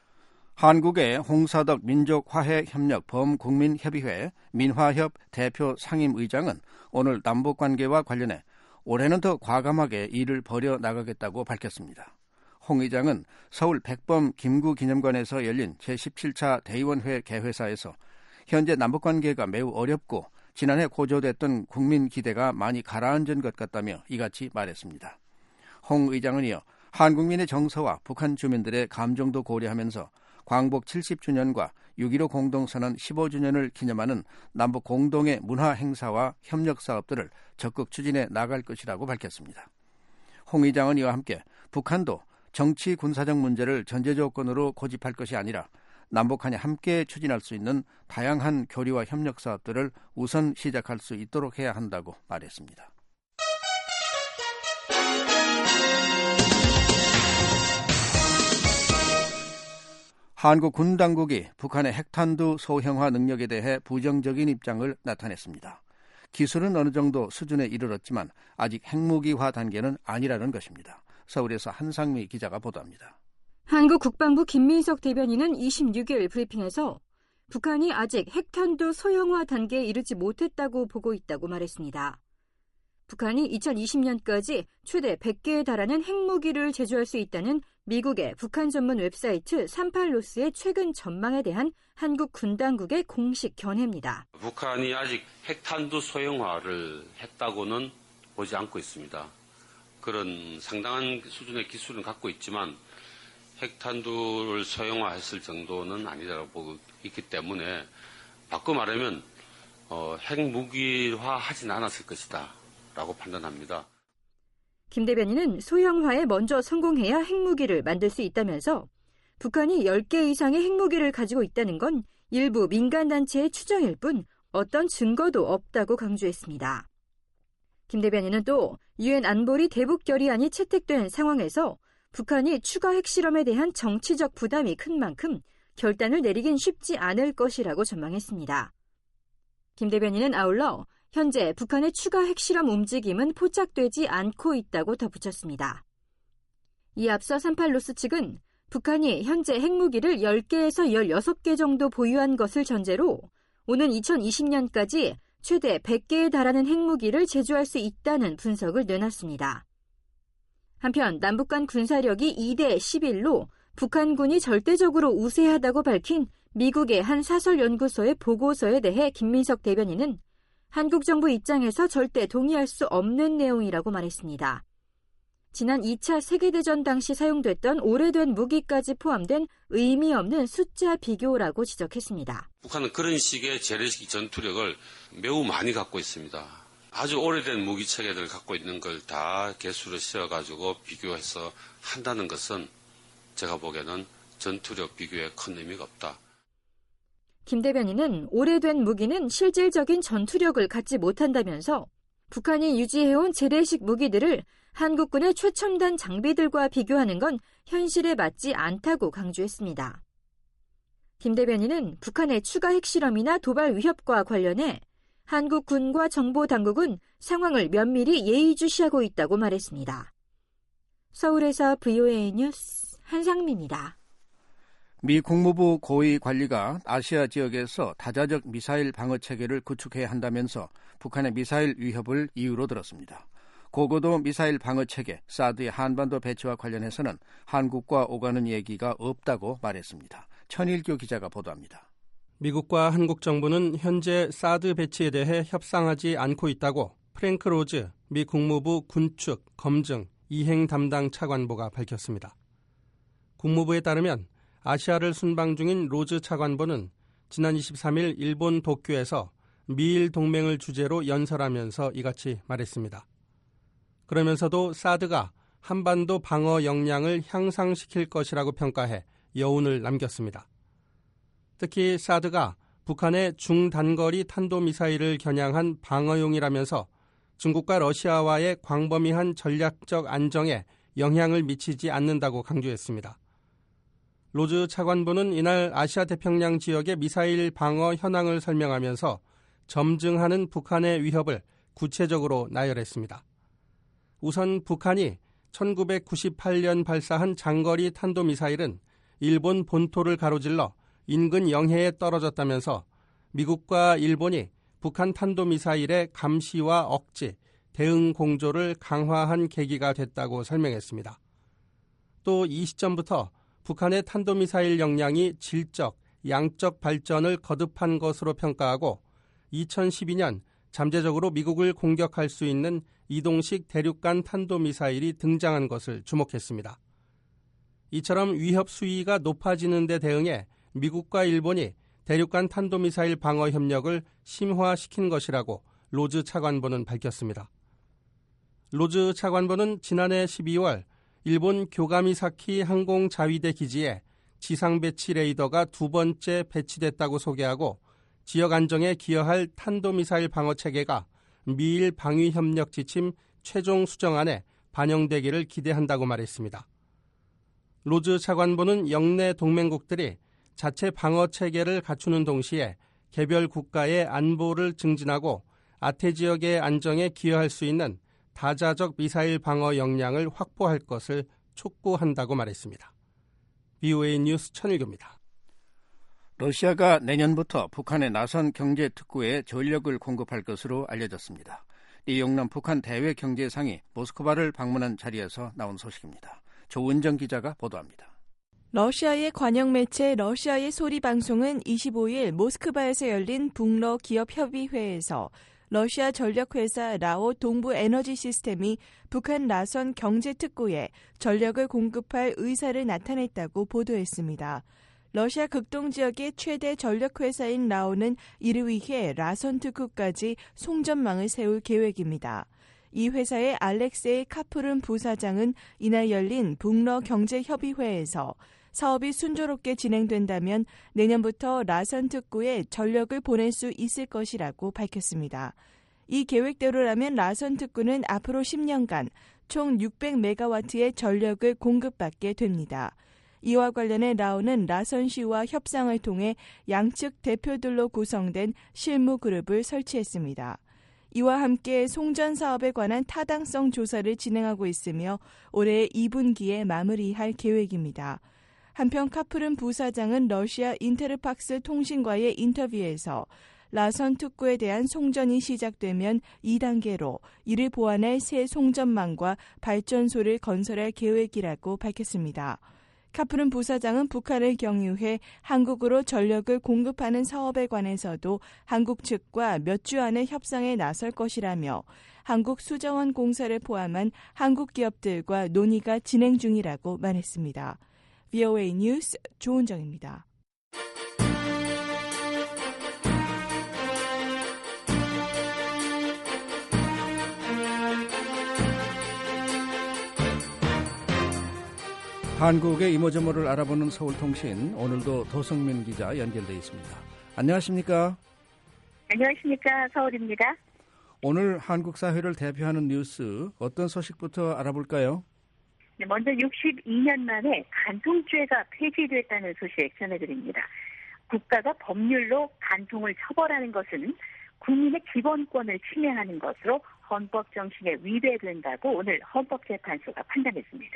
한국의 홍사덕 민족화해협력 범국민협의회 민화협 대표 상임의장은 오늘 남북관계와 관련해 올해는 더 과감하게 일을 벌여나가겠다고 밝혔습니다. 홍 의장은 서울 백범 김구기념관에서 열린 제17차 대의원회 개회사에서 현재 남북관계가 매우 어렵고 지난해 고조됐던 국민 기대가 많이 가라앉은 것 같다며 이같이 말했습니다. 홍 의장은 이어 한국민의 정서와 북한 주민들의 감정도 고려하면서 광복 70주년과 6.15 공동선언 15주년을 기념하는 남북 공동의 문화 행사와 협력 사업들을 적극 추진해 나갈 것이라고 밝혔습니다. 홍 의장은 이와 함께 북한도 정치 군사적 문제를 전제 조건으로 고집할 것이 아니라 남북한이 함께 추진할 수 있는 다양한 교류와 협력 사업들을 우선 시작할 수 있도록 해야 한다고 말했습니다. 한국 군 당국이 북한의 핵탄두 소형화 능력에 대해 부정적인 입장을 나타냈습니다. 기술은 어느 정도 수준에 이르렀지만 아직 핵무기화 단계는 아니라는 것입니다. 서울에서 한상미 기자가 보도합니다. 한국 국방부 김민석 대변인은 26일 브리핑에서 북한이 아직 핵탄두 소형화 단계에 이르지 못했다고 보고 있다고 말했습니다. 북한이 2020년까지 최대 100개에 달하는 핵무기를 제조할 수 있다는 미국의 북한 전문 웹사이트 38로스의 최근 전망에 대한 한국 군 당국의 공식 견해입니다. 북한이 아직 핵탄두 소형화를 했다고는 보지 않고 있습니다. 그런 상당한 수준의 기술은 갖고 있지만 핵탄두를 소형화했을 정도는 아니라고 보고 있기 때문에 바꿔 말하면 핵무기화하진 않았을 것이다 라고 판단합니다. 김 대변인은 소형화에 먼저 성공해야 핵무기를 만들 수 있다면서 북한이 10개 이상의 핵무기를 가지고 있다는 건 일부 민간단체의 추정일 뿐 어떤 증거도 없다고 강조했습니다. 김 대변인은 또 유엔 안보리 대북 결의안이 채택된 상황에서 북한이 추가 핵실험에 대한 정치적 부담이 큰 만큼 결단을 내리긴 쉽지 않을 것이라고 전망했습니다. 김 대변인은 아울러 현재 북한의 추가 핵실험 움직임은 포착되지 않고 있다고 덧붙였습니다. 이 앞서 38로스 측은 북한이 현재 핵무기를 10개에서 16개 정도 보유한 것을 전제로 오는 2020년까지 최대 100개에 달하는 핵무기를 제조할 수 있다는 분석을 내놨습니다. 한편 남북 간 군사력이 2대 11로 북한군이 절대적으로 우세하다고 밝힌 미국의 한 사설연구소의 보고서에 대해 김민석 대변인은 한국 정부 입장에서 절대 동의할 수 없는 내용이라고 말했습니다. 지난 2차 세계대전 당시 사용됐던 오래된 무기까지 포함된 의미 없는 숫자 비교라고 지적했습니다. 북한은 그런 식의 재래식 전투력을 매우 많이 갖고 있습니다. 아주 오래된 무기 체계들을 갖고 있는 걸 다 개수를 씌워가지고 비교해서 한다는 것은 제가 보기에는 전투력 비교에 큰 의미가 없다. 김 대변인은 오래된 무기는 실질적인 전투력을 갖지 못한다면서 북한이 유지해온 재래식 무기들을 한국군의 최첨단 장비들과 비교하는 건 현실에 맞지 않다고 강조했습니다. 김 대변인은 북한의 추가 핵실험이나 도발 위협과 관련해 한국 군과 정보 당국은 상황을 면밀히 예의주시하고 있다고 말했습니다. 서울에서 VOA 뉴스 한상미입니다. 미 국무부 고위 관리가 아시아 지역에서 다자적 미사일 방어 체계를 구축해야 한다면서 북한의 미사일 위협을 이유로 들었습니다. 고고도 미사일 방어 체계 사드의 한반도 배치와 관련해서는 한국과 오가는 얘기가 없다고 말했습니다. 천일교 기자가 보도합니다. 미국과 한국 정부는 현재 사드 배치에 대해 협상하지 않고 있다고 프랭크 로즈 미 국무부 군축, 검증, 이행 담당 차관보가 밝혔습니다. 국무부에 따르면 아시아를 순방 중인 로즈 차관보는 지난 23일 일본 도쿄에서 미일 동맹을 주제로 연설하면서 이같이 말했습니다. 그러면서도 사드가 한반도 방어 역량을 향상시킬 것이라고 평가해 여운을 남겼습니다. 특히 사드가 북한의 중단거리 탄도미사일을 겨냥한 방어용이라면서 중국과 러시아와의 광범위한 전략적 안정에 영향을 미치지 않는다고 강조했습니다. 로즈 차관보는 이날 아시아 태평양 지역의 미사일 방어 현황을 설명하면서 점증하는 북한의 위협을 구체적으로 나열했습니다. 우선 북한이 1998년 발사한 장거리 탄도미사일은 일본 본토를 가로질러 인근 영해에 떨어졌다면서 미국과 일본이 북한 탄도미사일의 감시와 억제, 대응 공조를 강화한 계기가 됐다고 설명했습니다. 또 이 시점부터 북한의 탄도미사일 역량이 질적, 양적 발전을 거듭한 것으로 평가하고 2012년 잠재적으로 미국을 공격할 수 있는 이동식 대륙간 탄도미사일이 등장한 것을 주목했습니다. 이처럼 위협 수위가 높아지는 데 대응해 미국과 일본이 대륙간 탄도미사일 방어 협력을 심화시킨 것이라고 로즈 차관보는 밝혔습니다. 로즈 차관보는 지난해 12월 일본 교가미사키 항공자위대 기지에 지상 배치 레이더가 두 번째 배치됐다고 소개하고 지역 안정에 기여할 탄도미사일 방어 체계가 미일 방위 협력 지침 최종 수정안에 반영되기를 기대한다고 말했습니다. 로즈 차관보는 영내 동맹국들이 자체 방어 체계를 갖추는 동시에 개별 국가의 안보를 증진하고 아태 지역의 안정에 기여할 수 있는 다자적 미사일 방어 역량을 확보할 것을 촉구한다고 말했습니다. VOA 뉴스 천일교입니다. 러시아가 내년부터 북한의 나선 경제특구에 전력을 공급할 것으로 알려졌습니다. 리용남 북한 대외경제상이 모스크바를 방문한 자리에서 나온 소식입니다. 조은정 기자가 보도합니다. 러시아의 관영 매체 러시아의 소리 방송은 25일 모스크바에서 열린 북러 기업협의회에서 러시아 전력회사 라오 동부 에너지 시스템이 북한 나선 경제특구에 전력을 공급할 의사를 나타냈다고 보도했습니다. 러시아 극동 지역의 최대 전력회사인 라오는 이를 위해 라선 특구까지 송전망을 세울 계획입니다. 이 회사의 알렉세이 카프른 부사장은 이날 열린 북러 경제협의회에서 사업이 순조롭게 진행된다면 내년부터 라선 특구에 전력을 보낼 수 있을 것이라고 밝혔습니다. 이 계획대로라면 라선 특구는 앞으로 10년간 총 600메가와트의 전력을 공급받게 됩니다. 이와 관련해 라오는 라선시와 협상을 통해 양측 대표들로 구성된 실무 그룹을 설치했습니다. 이와 함께 송전 사업에 관한 타당성 조사를 진행하고 있으며 올해 2분기에 마무리할 계획입니다. 한편 카프른 부사장은 러시아 인테르팍스 통신과의 인터뷰에서 라선 특구에 대한 송전이 시작되면 2단계로 이를 보완할 새 송전망과 발전소를 건설할 계획이라고 밝혔습니다. 카프른 부사장은 북한을 경유해 한국으로 전력을 공급하는 사업에 관해서도 한국 측과 몇 주 안에 협상에 나설 것이라며 한국수자원 공사를 포함한 한국 기업들과 논의가 진행 중이라고 말했습니다. VOA 뉴스 조은정입니다. 한국의 이모저모를 알아보는 서울통신, 오늘도 도성민 기자 연결돼 있습니다. 안녕하십니까? 안녕하십니까? 서울입니다. 오늘 한국 사회를 대표하는 뉴스 어떤 소식부터 알아볼까요? 네, 먼저 62년 만에 간통죄가 폐지됐다는 소식 전해드립니다. 국가가 법률로 간통을 처벌하는 것은 국민의 기본권을 침해하는 것으로 헌법 정신에 위배된다고 오늘 헌법재판소가 판단했습니다.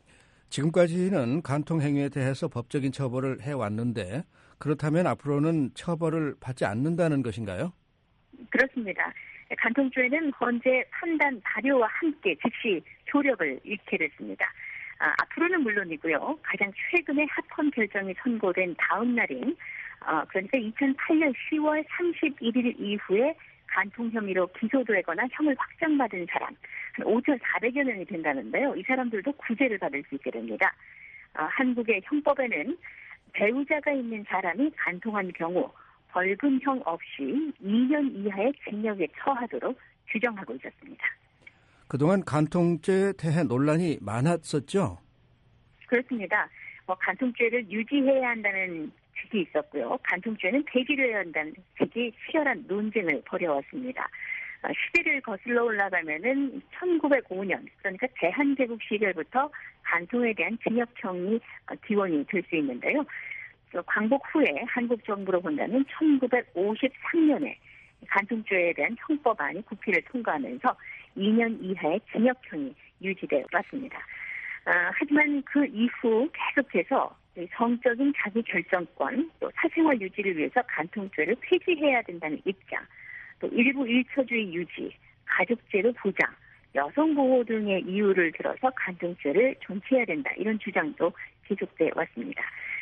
지금까지는 간통 행위에 대해서 법적인 처벌을 해왔는데 그렇다면 앞으로는 처벌을 받지 않는다는 것인가요? 그렇습니다. 간통죄는 헌재 판단 발효와 함께 즉시 효력을 잃게 됐습니다. 앞으로는 물론이고요. 가장 최근에 합헌 결정이 선고된 다음 날인 그러니까 2008년 10월 31일 이후에 간통 혐의로 기소되거나 형을 확정받은 사람 한 5,400여 명이 된다는데요. 이 사람들도 구제를 받을 수 있게 됩니다. 한국의 형법에는 배우자가 있는 사람이 간통한 경우 벌금형 없이 2년 이하의 징역에 처하도록 규정하고 있었습니다. 그동안 간통죄에 대해 논란이 많았었죠? 그렇습니다. 간통죄를 유지해야 한다는 측이 있었고요. 간통죄는 폐지해야 한다는 측이 치열한 논쟁을 벌여왔습니다. 시대를 거슬러 올라가면은 1905년, 그러니까 대한제국 시절부터 간통에 대한 징역형이 기원이 될 수 있는데요. 광복 후에 한국 정부로 본다면 1953년에 간통죄에 대한 형법안이 국회를 통과하면서 2년 이하의 징역형이 유지되어 왔습니다. 하지만 그 이후 계속해서 성적인 자기결정권, 또 사생활 유지를 위해서 간통죄를 폐지해야 된다는 입장, 또 일부 일처주의 유지, 가족제도 보장, 여성보호 등의 이유를 들어서 간통죄를 존치해야 된다. 이런 주장도 계속되어 왔습니다.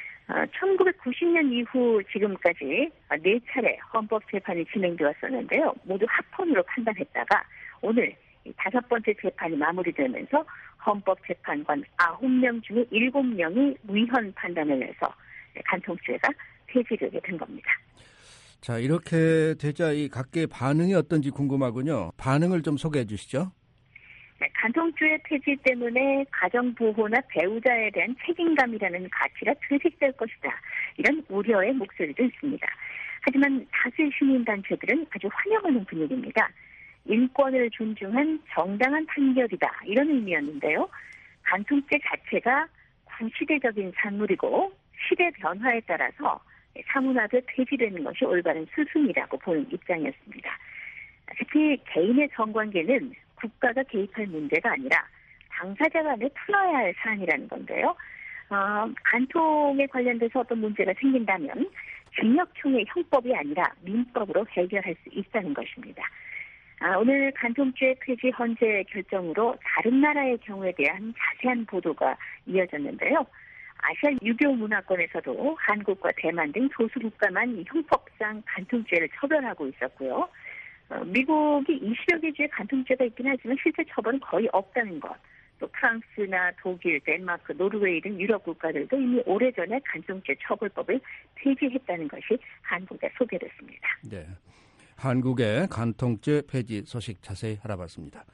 1990년 이후 지금까지 4차례 헌법재판이 진행되어 왔었는데요. 모두 합헌으로 판단했다가 오늘 5번째 재판이 마무리되면서 헌법재판관 9명 중에 7명이 위헌 판단을 해서 간통죄가 폐지되게 된 겁니다. 자, 이렇게 되자 이 각계의 반응이 어떤지 궁금하군요. 반응을 좀 소개해 주시죠. 네, 간통죄 폐지 때문에 가정보호나 배우자에 대한 책임감이라는 가치가 퇴색될 것이다. 이런 우려의 목소리도 있습니다. 하지만 다수의 시민단체들은 아주 환영하는 분위기입니다. 인권을 존중한 정당한 판결이다. 이런 의미였는데요. 간통죄 자체가 구시대적인 산물이고 시대 변화에 따라서 사문화돼 폐지되는 것이 올바른 수순이라고 보는 입장이었습니다. 특히 개인의 성관계는 국가가 개입할 문제가 아니라 당사자 간에 풀어야 할 사안이라는 건데요. 간통에 관련돼서 어떤 문제가 생긴다면 징역형의 형법이 아니라 민법으로 해결할 수 있다는 것입니다. 오늘 간통죄 폐지 헌재 결정으로 다른 나라의 경우에 대한 자세한 보도가 이어졌는데요. 아시아 유교 문화권에서도 한국과 대만 등 소수 국가만 형법상 간통죄를 처벌하고 있었고요. 미국이 20여 개 주에 간통죄가 있긴 하지만 실제 처벌은 거의 없다는 것. 또 프랑스나 독일, 덴마크, 노르웨이 등 유럽 국가들도 이미 오래전에 간통죄 처벌법을 폐지했다는 것이 한국에 소개됐습니다. 네, 한국의 간통죄 폐지 소식 자세히 알아봤습니다.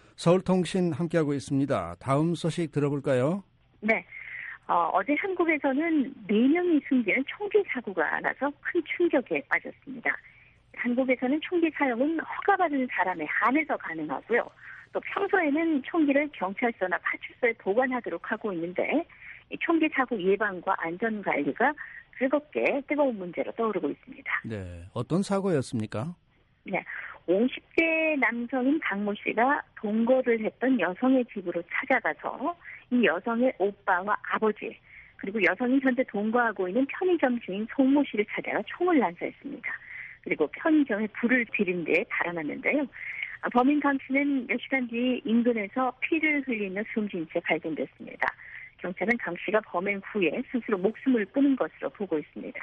서울통신 함께하고 있습니다. 다음 소식 들어볼까요? 네. 어제 한국에서는 4명이 숨지는 총기 사고가 나서 큰 충격에 빠졌습니다. 한국에서는 총기 사용은 허가받은 사람에 한해서 가능하고요. 또 평소에는 총기를 경찰서나 파출소에 보관하도록 하고 있는데 이 총기 사고 예방과 안전관리가 즐겁게 뜨거운 문제로 떠오르고 있습니다. 네, 어떤 사고였습니까? 네, 50대 남성인 강모 씨가 동거를 했던 여성의 집으로 찾아가서 이 여성의 오빠와 아버지 그리고 여성이 현재 동거하고 있는 편의점 주인 송모 씨를 찾아가 총을 난사했습니다. 그리고 편의점에 불을 지른 데에 달아났는데요. 범인 강 씨는 몇 시간 뒤 인근에서 피를 흘리며 숨진 채 발견됐습니다. 경찰은 강 씨가 범행 후에 스스로 목숨을 끊은 것으로 보고 있습니다.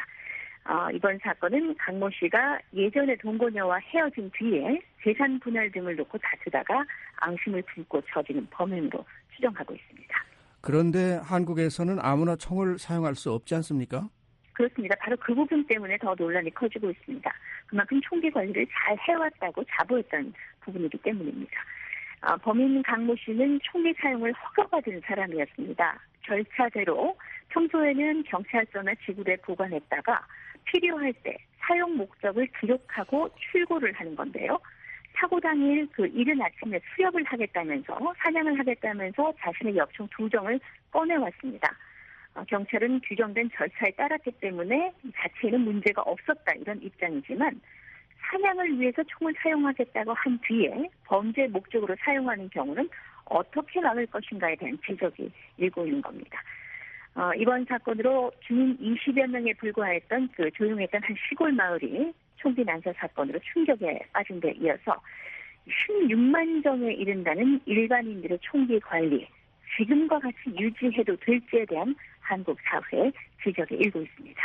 이번 사건은 강모 씨가 예전에 동거녀와 헤어진 뒤에 재산 분할 등을 놓고 다투다가 앙심을 품고 저지른 범행으로 추정하고 있습니다. 그런데 한국에서는 아무나 총을 사용할 수 없지 않습니까? 그렇습니다. 바로 그 부분 때문에 더 논란이 커지고 있습니다. 그만큼 총기 관리를 잘 해왔다고 자부했던 부분이기 때문입니다. 범인 강모 씨는 총기 사용을 허가받은 사람이었습니다. 절차대로 평소에는 경찰서나 지구대에 보관했다가 필요할 때 사용 목적을 기록하고 출고를 하는 건데요. 사고 당일 이른 아침에 수렵을 하겠다면서 사냥을 하겠다면서 자신의 엽총 2정을 꺼내왔습니다. 경찰은 규정된 절차에 따랐기 때문에 자체에는 문제가 없었다 이런 입장이지만 사냥을 위해서 총을 사용하겠다고 한 뒤에 범죄 목적으로 사용하는 경우는 어떻게 막을 것인가에 대한 지적이 일고 있는 겁니다. 이번 사건으로 주민 20여 명에 불과했던 조용했던 한 시골 마을이 총기 난사 사건으로 충격에 빠진 데 이어서 16만 정에 이른다는 일반인들의 총기 관리 지금과 같이 유지해도 될지에 대한 한국 사회의 지적이 일고 있습니다.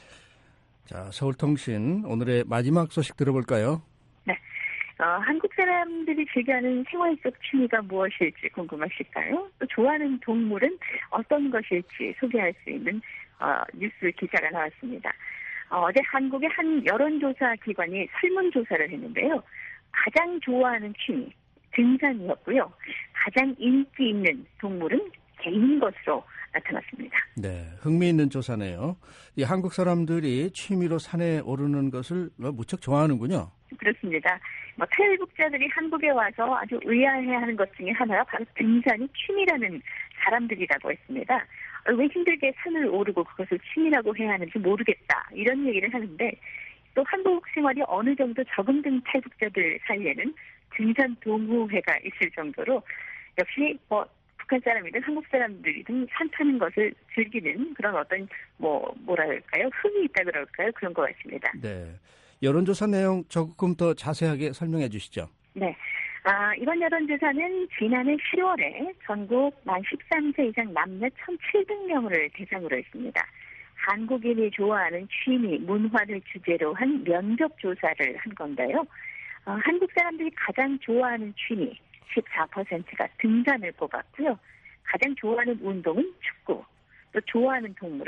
자, 서울통신 오늘의 마지막 소식 들어볼까요? 네, 한국 사람들이 즐겨하는 생활 속 취미가 무엇일지 궁금하실까요? 또 좋아하는 동물은 어떤 것일지 소개할 수 있는 뉴스 기사가 나왔습니다. 어제 한국의 한 여론조사 기관이 설문조사를 했는데요. 가장 좋아하는 취미, 등산이었고요. 가장 인기 있는 동물은 개인 것으로 나타났습니다. 네, 흥미있는 조사네요. 이 한국 사람들이 취미로 산에 오르는 것을 무척 좋아하는군요. 그렇습니다. 탈북자들이 한국에 와서 아주 의아해하는 것 중에 하나가 바로 등산이 취미라는 사람들이라고 했습니다. 왜 힘들게 산을 오르고 그것을 취미라고 해야 하는지 모르겠다 이런 얘기를 하는데 또 한국 생활이 어느 정도 적응된 탈북자들 사이에는 등산 동호회가 있을 정도로 역시 북한 사람이든 한국 사람들이든 산 타는 것을 즐기는 그런 어떤 뭐랄까요? 흥이 있다 그럴까요? 그런 것 같습니다. 네, 여론조사 내용 조금 더 자세하게 설명해 주시죠. 네. 이번 여론조사는 지난해 10월에 전국 만 13세 이상 남녀 1,700명을 대상으로 했습니다. 한국인이 좋아하는 취미, 문화를 주제로 한 면접 조사를 한 건데요. 한국 사람들이 가장 좋아하는 취미 14%가 등산을 뽑았고요. 가장 좋아하는 운동은 축구, 또 좋아하는 동물은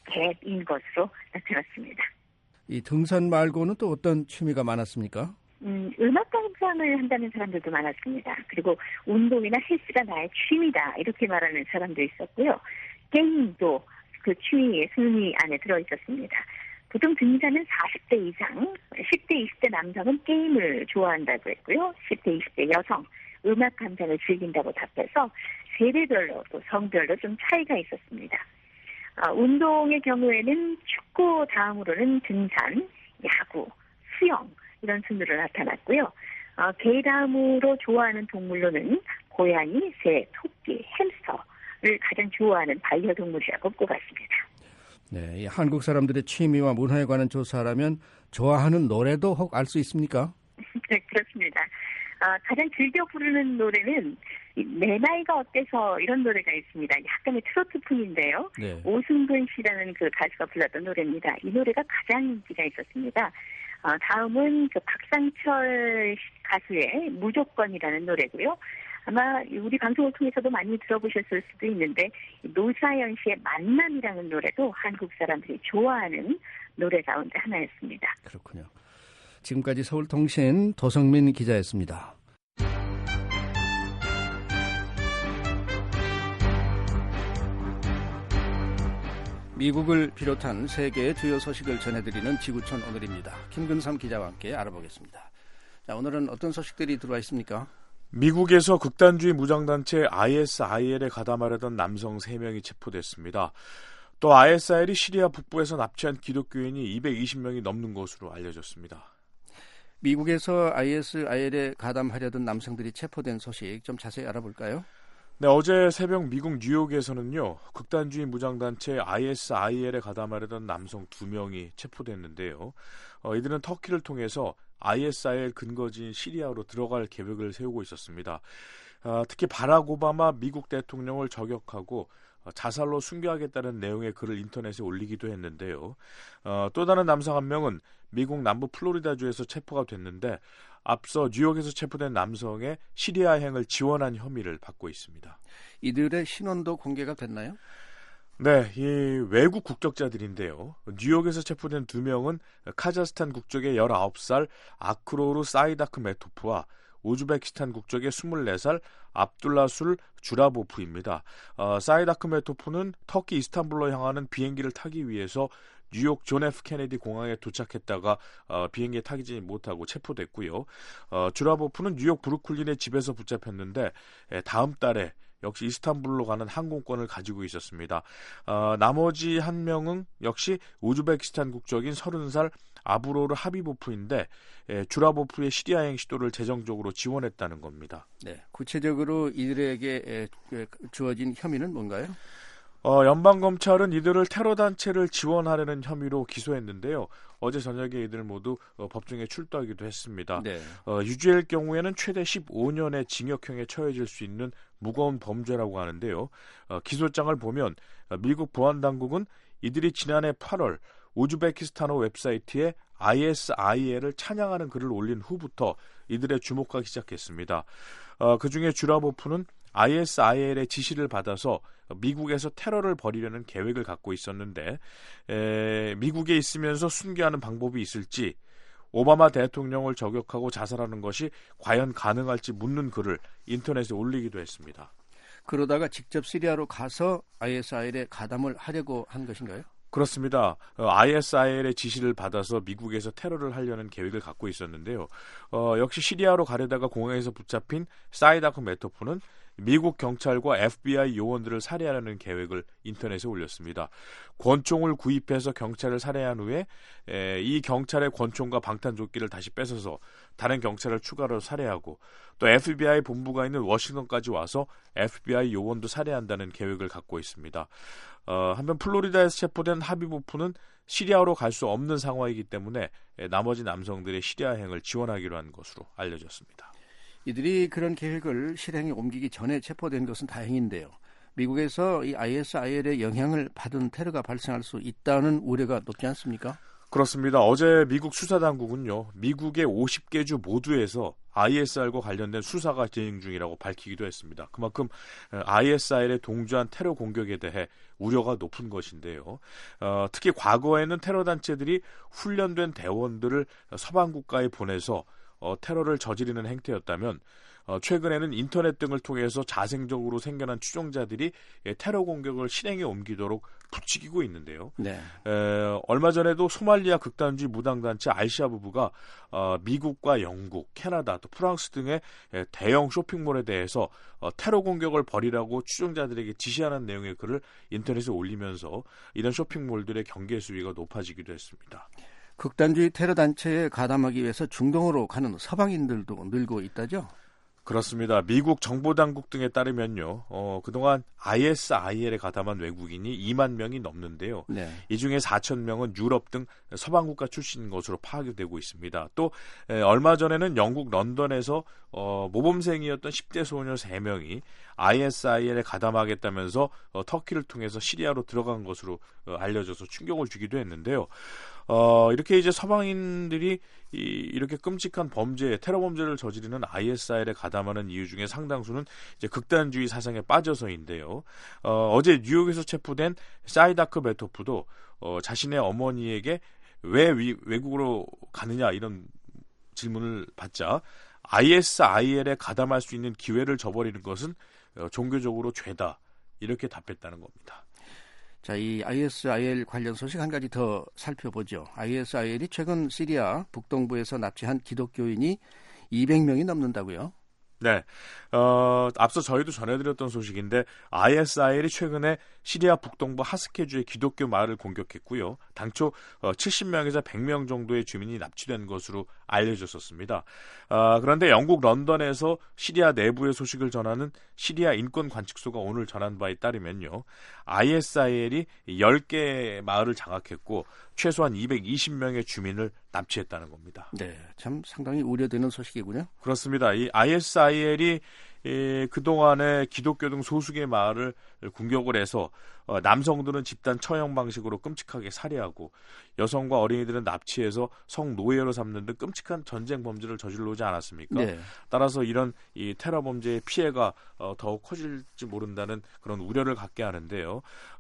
갭인 것으로 나타났습니다. 이 등산 말고는 또 어떤 취미가 많았습니까? 음악 감상을 한다는 사람들도 많았습니다. 그리고 운동이나 헬스가 나의 취미다 이렇게 말하는 사람도 있었고요. 게임도 그 취미의 순위 안에 들어있었습니다. 보통 등산은 40대 이상, 10대, 20대 남성은 게임을 좋아한다고 했고요. 10대, 20대 여성, 음악 감상을 즐긴다고 답해서 세대별로 또 성별로 좀 차이가 있었습니다. 운동의 경우에는 축구 다음으로는 등산, 야구, 수영 이런 순으로 나타났고요. 개 다음으로 좋아하는 동물로는 고양이, 새, 토끼, 햄스터를 가장 좋아하는 반려동물이라고 꼽았습니다. 네, 이 한국 사람들의 취미와 문화에 관한 조사라면 좋아하는 노래도 혹 알 수 있습니까? 네, 그렇습니다. 가장 즐겨 부르는 노래는 내 나이가 어때서 이런 노래가 있습니다. 약간의 트로트풍인데요. 네. 오승근 씨라는 그 가수가 불렀던 노래입니다. 이 노래가 가장 인기가 있었습니다. 다음은 그 박상철 가수의 무조건이라는 노래고요. 아마 우리 방송을 통해서도 많이 들어보셨을 수도 있는데 노사연 씨의 만남이라는 노래도 한국 사람들이 좋아하는 노래 가운데 하나였습니다. 그렇군요. 지금까지 서울통신 도성민 기자였습니다. 미국을 비롯한 세계의 주요 소식을 전해드리는 지구촌 오늘입니다. 김근삼 기자와 함께 알아보겠습니다. 자, 오늘은 어떤 소식들이 들어와 있습니까? 미국에서 극단주의 무장단체 ISIL에 가담하려던 남성 3명이 체포됐습니다. 또 ISIL이 시리아 북부에서 납치한 기독교인이 220명이 넘는 것으로 알려졌습니다. 미국에서 ISIL에 가담하려던 남성들이 체포된 소식 좀 자세히 알아볼까요? 네, 어제 새벽 미국 뉴욕에서는요, 극단주의 무장단체 ISIL에 가담하려던 남성 2명이 체포됐는데요. 이들은 터키를 통해서 ISIL 근거지인 시리아로 들어갈 계획을 세우고 있었습니다. 특히 바락 오바마 미국 대통령을 저격하고 자살로 순교하겠다는 내용의 글을 인터넷에 올리기도 했는데요. 또 다른 남성 한 명은 미국 남부 플로리다주에서 체포가 됐는데 앞서 뉴욕에서 체포된 남성의 시리아행을 지원한 혐의를 받고 있습니다. 이들의 신원도 공개가 됐나요? 네, 이 외국 국적자들인데요. 뉴욕에서 체포된 2명은 카자흐스탄 국적의 19살 아크로르 사이다크메토프와 우즈베키스탄 국적의 24살 압둘라술 주라보프입니다. 사이다크메토프는 터키 이스탄불로 향하는 비행기를 타기 위해서 뉴욕 존 F 케네디 공항에 도착했다가 비행기에 타지 못하고 체포됐고요. 주라보프는 뉴욕 브루클린의 집에서 붙잡혔는데 다음 달에 역시 이스탄불로 가는 항공권을 가지고 있었습니다. 나머지 한 명은 역시 우즈베키스탄 국적인 30살 아브로르 하비보프인데 주라보프의 시리아행 시도를 재정적으로 지원했다는 겁니다. 네, 구체적으로 이들에게 주어진 혐의는 뭔가요? 연방검찰은 이들을 테러단체를 지원하려는 혐의로 기소했는데요. 어제 저녁에 이들 모두 법정에 출두하기도 했습니다. 네. 유죄일 경우에는 최대 15년의 징역형에 처해질 수 있는 무거운 범죄라고 하는데요. 기소장을 보면 미국 보안당국은 이들이 지난해 8월 우즈베키스탄어 웹사이트에 ISIL을 찬양하는 글을 올린 후부터 이들의 주목하기 시작했습니다. 그중에 주라보프는 ISIL의 지시를 받아서 미국에서 테러를 벌이려는 계획을 갖고 있었는데 미국에 있으면서 순교하는 방법이 있을지 오바마 대통령을 저격하고 자살하는 것이 과연 가능할지 묻는 글을 인터넷에 올리기도 했습니다. 그러다가 직접 시리아로 가서 ISIL에 가담을 하려고 한 것인가요? 그렇습니다. ISIL의 지시를 받아서 미국에서 테러를 하려는 계획을 갖고 있었는데요. 역시 시리아로 가려다가 공항에서 붙잡힌 사이다크 메토프는 미국 경찰과 FBI 요원들을 살해하려는 계획을 인터넷에 올렸습니다. 권총을 구입해서 경찰을 살해한 후에 이 경찰의 권총과 방탄조끼를 다시 뺏어서 다른 경찰을 추가로 살해하고 또 FBI 본부가 있는 워싱턴까지 와서 FBI 요원도 살해한다는 계획을 갖고 있습니다. 한편 플로리다에서 체포된 하비보프는 시리아로 갈 수 없는 상황이기 때문에 나머지 남성들의 시리아행을 지원하기로 한 것으로 알려졌습니다. 이들이 그런 계획을 실행에 옮기기 전에 체포된 것은 다행인데요. 미국에서 이 ISIL의 영향을 받은 테러가 발생할 수 있다는 우려가 높지 않습니까? 그렇습니다. 어제 미국 수사당국은요, 미국의 50개 주 모두에서 ISR과 관련된 수사가 진행 중이라고 밝히기도 했습니다. 그만큼 ISR에 동조한 테러 공격에 대해 우려가 높은 것인데요. 특히 과거에는 테러 단체들이 훈련된 대원들을 서방 국가에 보내서 테러를 저지르는 행태였다면 최근에는 인터넷 등을 통해서 자생적으로 생겨난 추종자들이 테러 공격을 실행에 옮기도록 부추기고 있는데요. 네. 얼마 전에도 소말리아 극단주의 무당단체 알샤바브가 미국과 영국, 캐나다, 또 프랑스 등의 대형 쇼핑몰에 대해서 테러 공격을 벌이라고 추종자들에게 지시하는 내용의 글을 인터넷에 올리면서 이런 쇼핑몰들의 경계 수위가 높아지기도 했습니다. 극단주의 테러 단체에 가담하기 위해서 중동으로 가는 서방인들도 늘고 있다죠? 그렇습니다. 미국 정보당국 등에 따르면요, 그동안 ISIL에 가담한 외국인이 2만 명이 넘는데요. 네. 이 중에 4천 명은 유럽 등 서방국가 출신인 것으로 파악이 되고 있습니다. 또 얼마 전에는 영국 런던에서 모범생이었던 10대 소녀 3명이 ISIL에 가담하겠다면서 터키를 통해서 시리아로 들어간 것으로 알려져서 충격을 주기도 했는데요. 이렇게 이제 서방인들이 이렇게 끔찍한 범죄, 테러 범죄를 저지르는 ISIL에 가담하는 이유 중에 상당수는 이제 극단주의 사상에 빠져서인데요. 어제 뉴욕에서 체포된 사이다크 베토프도 자신의 어머니에게 왜 외국으로 가느냐 이런 질문을 받자 ISIL에 가담할 수 있는 기회를 저버리는 것은 종교적으로 죄다 이렇게 답했다는 겁니다. 자, 이 ISIL 관련 소식 한 가지 더 살펴보죠. ISIL이 최근 시리아 북동부에서 납치한 기독교인이 200명이 넘는다고요? 네. 앞서 저희도 전해드렸던 소식인데 ISIL이 최근에 시리아 북동부 하스케주의 기독교 마을을 공격했고요. 당초 70명에서 100명 정도의 주민이 납치된 것으로 알려졌었습니다. 그런데 영국 런던에서 시리아 내부의 소식을 전하는 시리아 인권관측소가 오늘 전한 바에 따르면요. ISIL이 10개의 마을을 장악했고 최소한 220명의 주민을 납치했다는 겁니다. 네, 참 상당히 우려되는 소식이군요. 그렇습니다. 이 ISIL이 그동안에 기독교 등 소수의 마을을 공격을 해서 남성들은 집단 처형 방식으로 끔찍하게 살해하고 여성과 어린이들은 납치해서 성노예로 삼는 등 끔찍한 전쟁 범죄를 저질러 오지 않았습니까? 네. 따라서 이런 이 테러 범죄의 피해가 더욱 커질지 모른다는 그런 우려를 갖게 하는데요.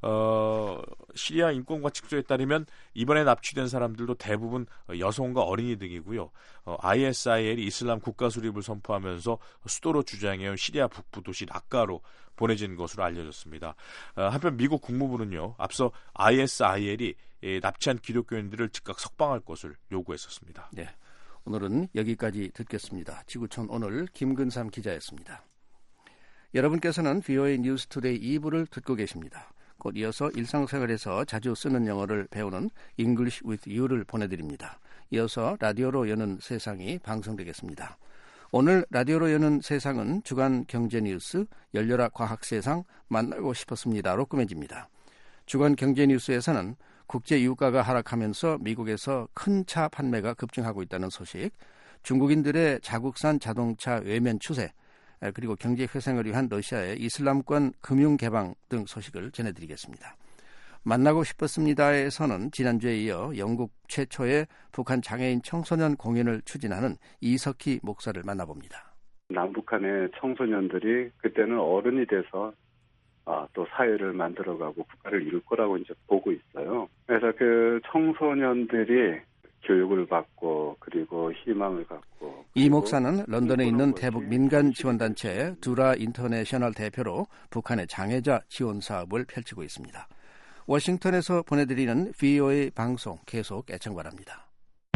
시리아 인권관측소에 따르면 이번에 납치된 사람들도 대부분 여성과 어린이 등이고요. ISIL이 이슬람 국가 수립을 선포하면서 수도로 주장해온 시리아 북부 도시 라카로 보내진 것으로 알려졌습니다. 한편 미국 국무부는요, 앞서 ISIL이 납치한 기독교인들을 즉각 석방할 것을 요구했었습니다. 네, 오늘은 여기까지 듣겠습니다. 지구촌 오늘 김근삼 기자였습니다. 여러분께서는 VOA 뉴스 투데이 2부를 듣고 계십니다. 곧 이어서 일상생활에서 자주 쓰는 영어를 배우는 English with You를 보내드립니다. 이어서 라디오로 여는 세상이 방송되겠습니다. 오늘 라디오로 여는 세상은 주간 경제뉴스, 열려라 과학세상, 만나고 싶었습니다로 꾸며집니다. 주간 경제뉴스에서는 국제 유가가 하락하면서 미국에서 큰 차 판매가 급증하고 있다는 소식, 중국인들의 자국산 자동차 외면 추세, 그리고 경제 회생을 위한 러시아의 이슬람권 금융 개방 등 소식을 전해드리겠습니다. 만나고 싶었습니다에서는 지난주에 이어 영국 최초의 북한 장애인 청소년 공연을 추진하는 이석희 목사를 만나봅니다. 남북한의 청소년들이 그때는 어른이 돼서 또 사회를 만들어가고 국가를 이룰 거라고 이제 보고 있어요. 그래서 그 청소년들이 교육을 받고 그리고 희망을 갖고. 이 목사는 런던에 있는 대북 민간 지원단체 두라 인터내셔널 대표로 북한의 장애자 지원 사업을 펼치고 있습니다. 워싱턴에서 보내드리는 VOA 방송 계속 애청 바랍니다.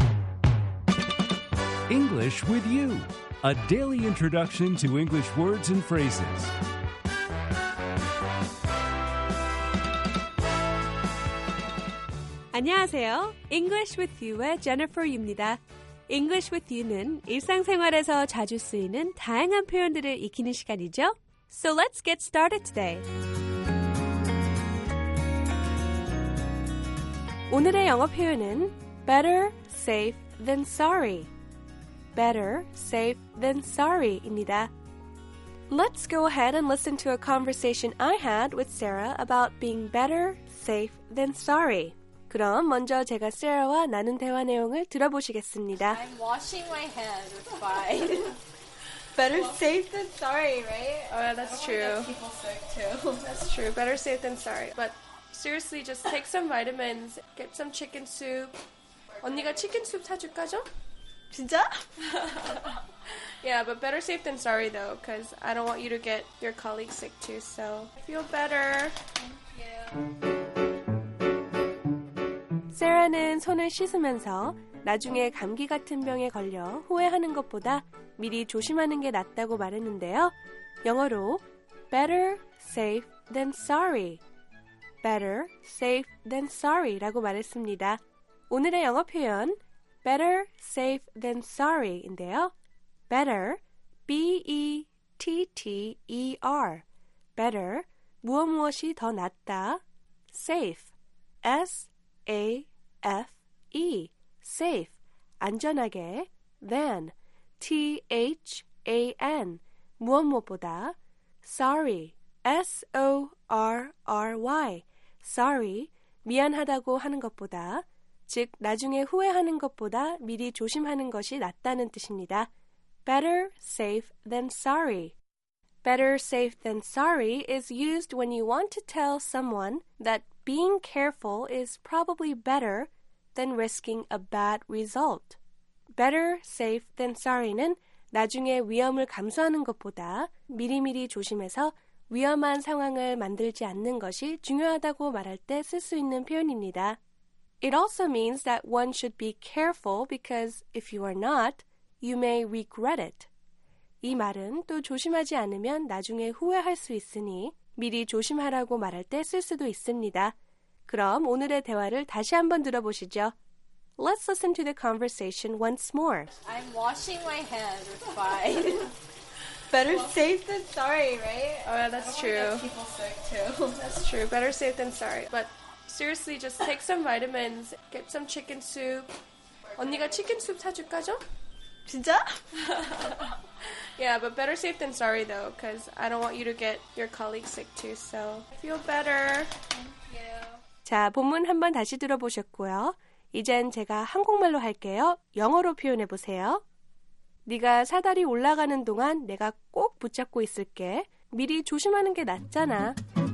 English with you, a daily introduction to English words and phrases. 안녕하세요. English with You의 Jennifer입니다. English with You는 일상생활에서 자주 쓰이는 다양한 표현들을 익히는 시간이죠. So let's get started today. 오늘의 영어 표현은 better safe than sorry. better safe than sorry입니다. Let's go ahead and listen to a conversation I had with Sarah about being better safe than sorry. 그럼 먼저 제가 세라와 나눈 대화 내용을 들어보시겠습니다. I'm washing my hands. It's fine. Better safe than sorry, right? Oh, yeah, that's true. People sick too. That's true. Better safe than sorry. But seriously, just take some vitamins, get some chicken soup. 언니가 치킨 수프 사줄까 좀? 진짜? Yeah, but better safe than sorry though, because I don't want you to get your colleagues sick too. So feel better. Thank you. 세라는 손을 씻으면서 나중에 감기 같은 병에 걸려 후회하는 것보다 미리 조심하는 게 낫다고 말했는데요. 영어로 better safe than sorry, better safe than sorry 라고 말했습니다. 오늘의 영어 표현 better safe than sorry인데요. better, B-E-T-T-E-R, better, 무엇이 더 낫다, safe, S-A-F-E, safe, 안전하게, than, T-H-A-N, 무엇보다, sorry, S-O-R-R-Y, sorry, 미안하다고 하는 것보다, 즉 나중에 후회하는 것보다 미리 조심하는 것이 낫다는 뜻입니다. Better safe than sorry. Better safe than sorry is used when you want to tell someone that being careful is probably better than risking a bad result. Better safe than sorry는 나중에 위험을 감수하는 것보다 미리미리 조심해서 위험한 상황을 만들지 않는 것이 중요하다고 말할 때 쓸 수 있는 표현입니다. It also means that one should be careful because if you are not, you may regret it. 이 말은 또 조심하지 않으면 나중에 후회할 수 있으니 미리 조심하라고 말할 때 쓸 수도 있습니다. 그럼 오늘의 대화를 다시 한번 들어보시죠. Let's listen to the conversation once more. I'm washing my hands. It's fine. Better safe than sorry, right? Oh, yeah, that's true. Get people sick too. That's true. Better safe than sorry. But seriously, just take some vitamins, get some chicken soup. 언니가 치킨 수프 사줄까 좀? 진짜? Yeah, but better safe than sorry though, because I don't want you to get your colleagues sick too. So feel better. Thank you. 자, 본문 한번 다시 들어보셨고요. 이젠 제가 한국말로 할게요. 영어로 표현해 보세요. 네가 사다리 올라가는 동안 내가 꼭 붙잡고 있을게. 미리 조심하는 게 낫잖아.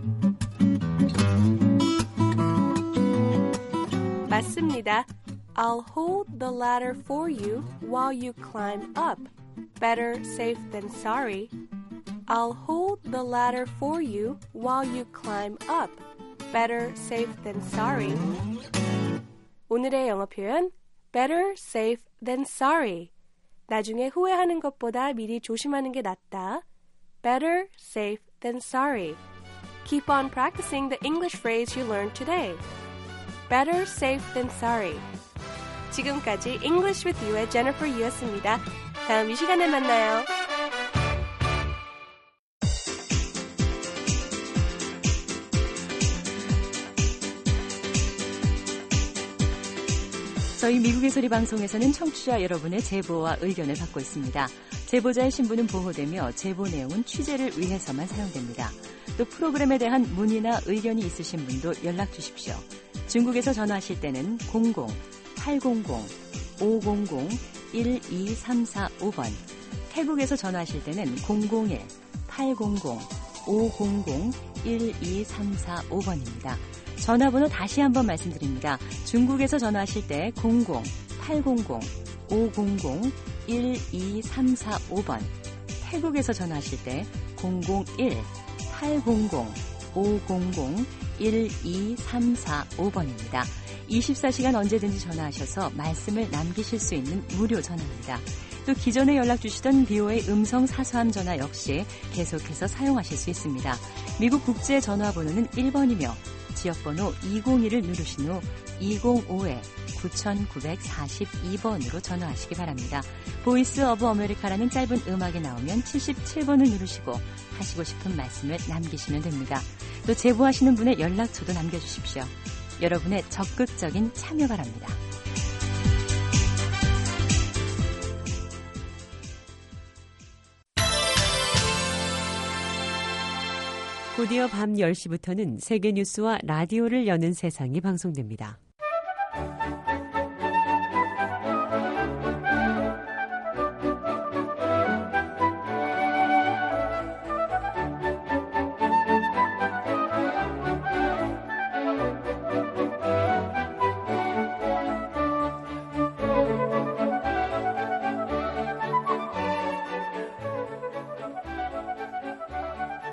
맞습니다. I'll hold the ladder for you while you climb up. Better safe than sorry. I'll hold the ladder for you while you climb up. Better safe than sorry. 오늘의 영어 표현 better safe than sorry. 나중에 후회하는 것보다 미리 조심하는 게 낫다. Better safe than sorry. Keep on practicing the English phrase you learned today. Better safe than sorry. 지금까지 English with You의 Jennifer Yu였습니다. 다음 이 시간에 만나요. 저희 미국의 소리 방송에서는 청취자 여러분의 제보와 의견을 받고 있습니다. 제보자의 신분은 보호되며 제보 내용은 취재를 위해서만 사용됩니다. 또 프로그램에 대한 문의나 의견이 있으신 분도 연락 주십시오. 중국에서 전화하실 때는 00-800-500-12345번, 태국에서 전화하실 때는 001-800-500-12345번입니다. 전화번호 다시 한번 말씀드립니다. 중국에서 전화하실 때 0-800-500-12345번, 태국에서 전화하실 때 001-800-500-12345번입니다. 24시간 언제든지 전화하셔서 말씀을 남기실 수 있는 무료 전화입니다. 또 기존에 연락 주시던 BOA 음성 사서함 전화 역시 계속해서 사용하실 수 있습니다. 미국 국제 전화번호는 1번이며 지역번호 201을 누르신 후 205-9942번으로 전화하시기 바랍니다. 보이스 오브 아메리카라는 짧은 음악이 나오면 77번을 누르시고 하시고 싶은 말씀을 남기시면 됩니다. 또 제보하시는 분의 연락처도 남겨주십시오. 여러분의 적극적인 참여 바랍니다. 곧이어 밤 10시부터는 세계 뉴스와 라디오를 여는 세상이 방송됩니다.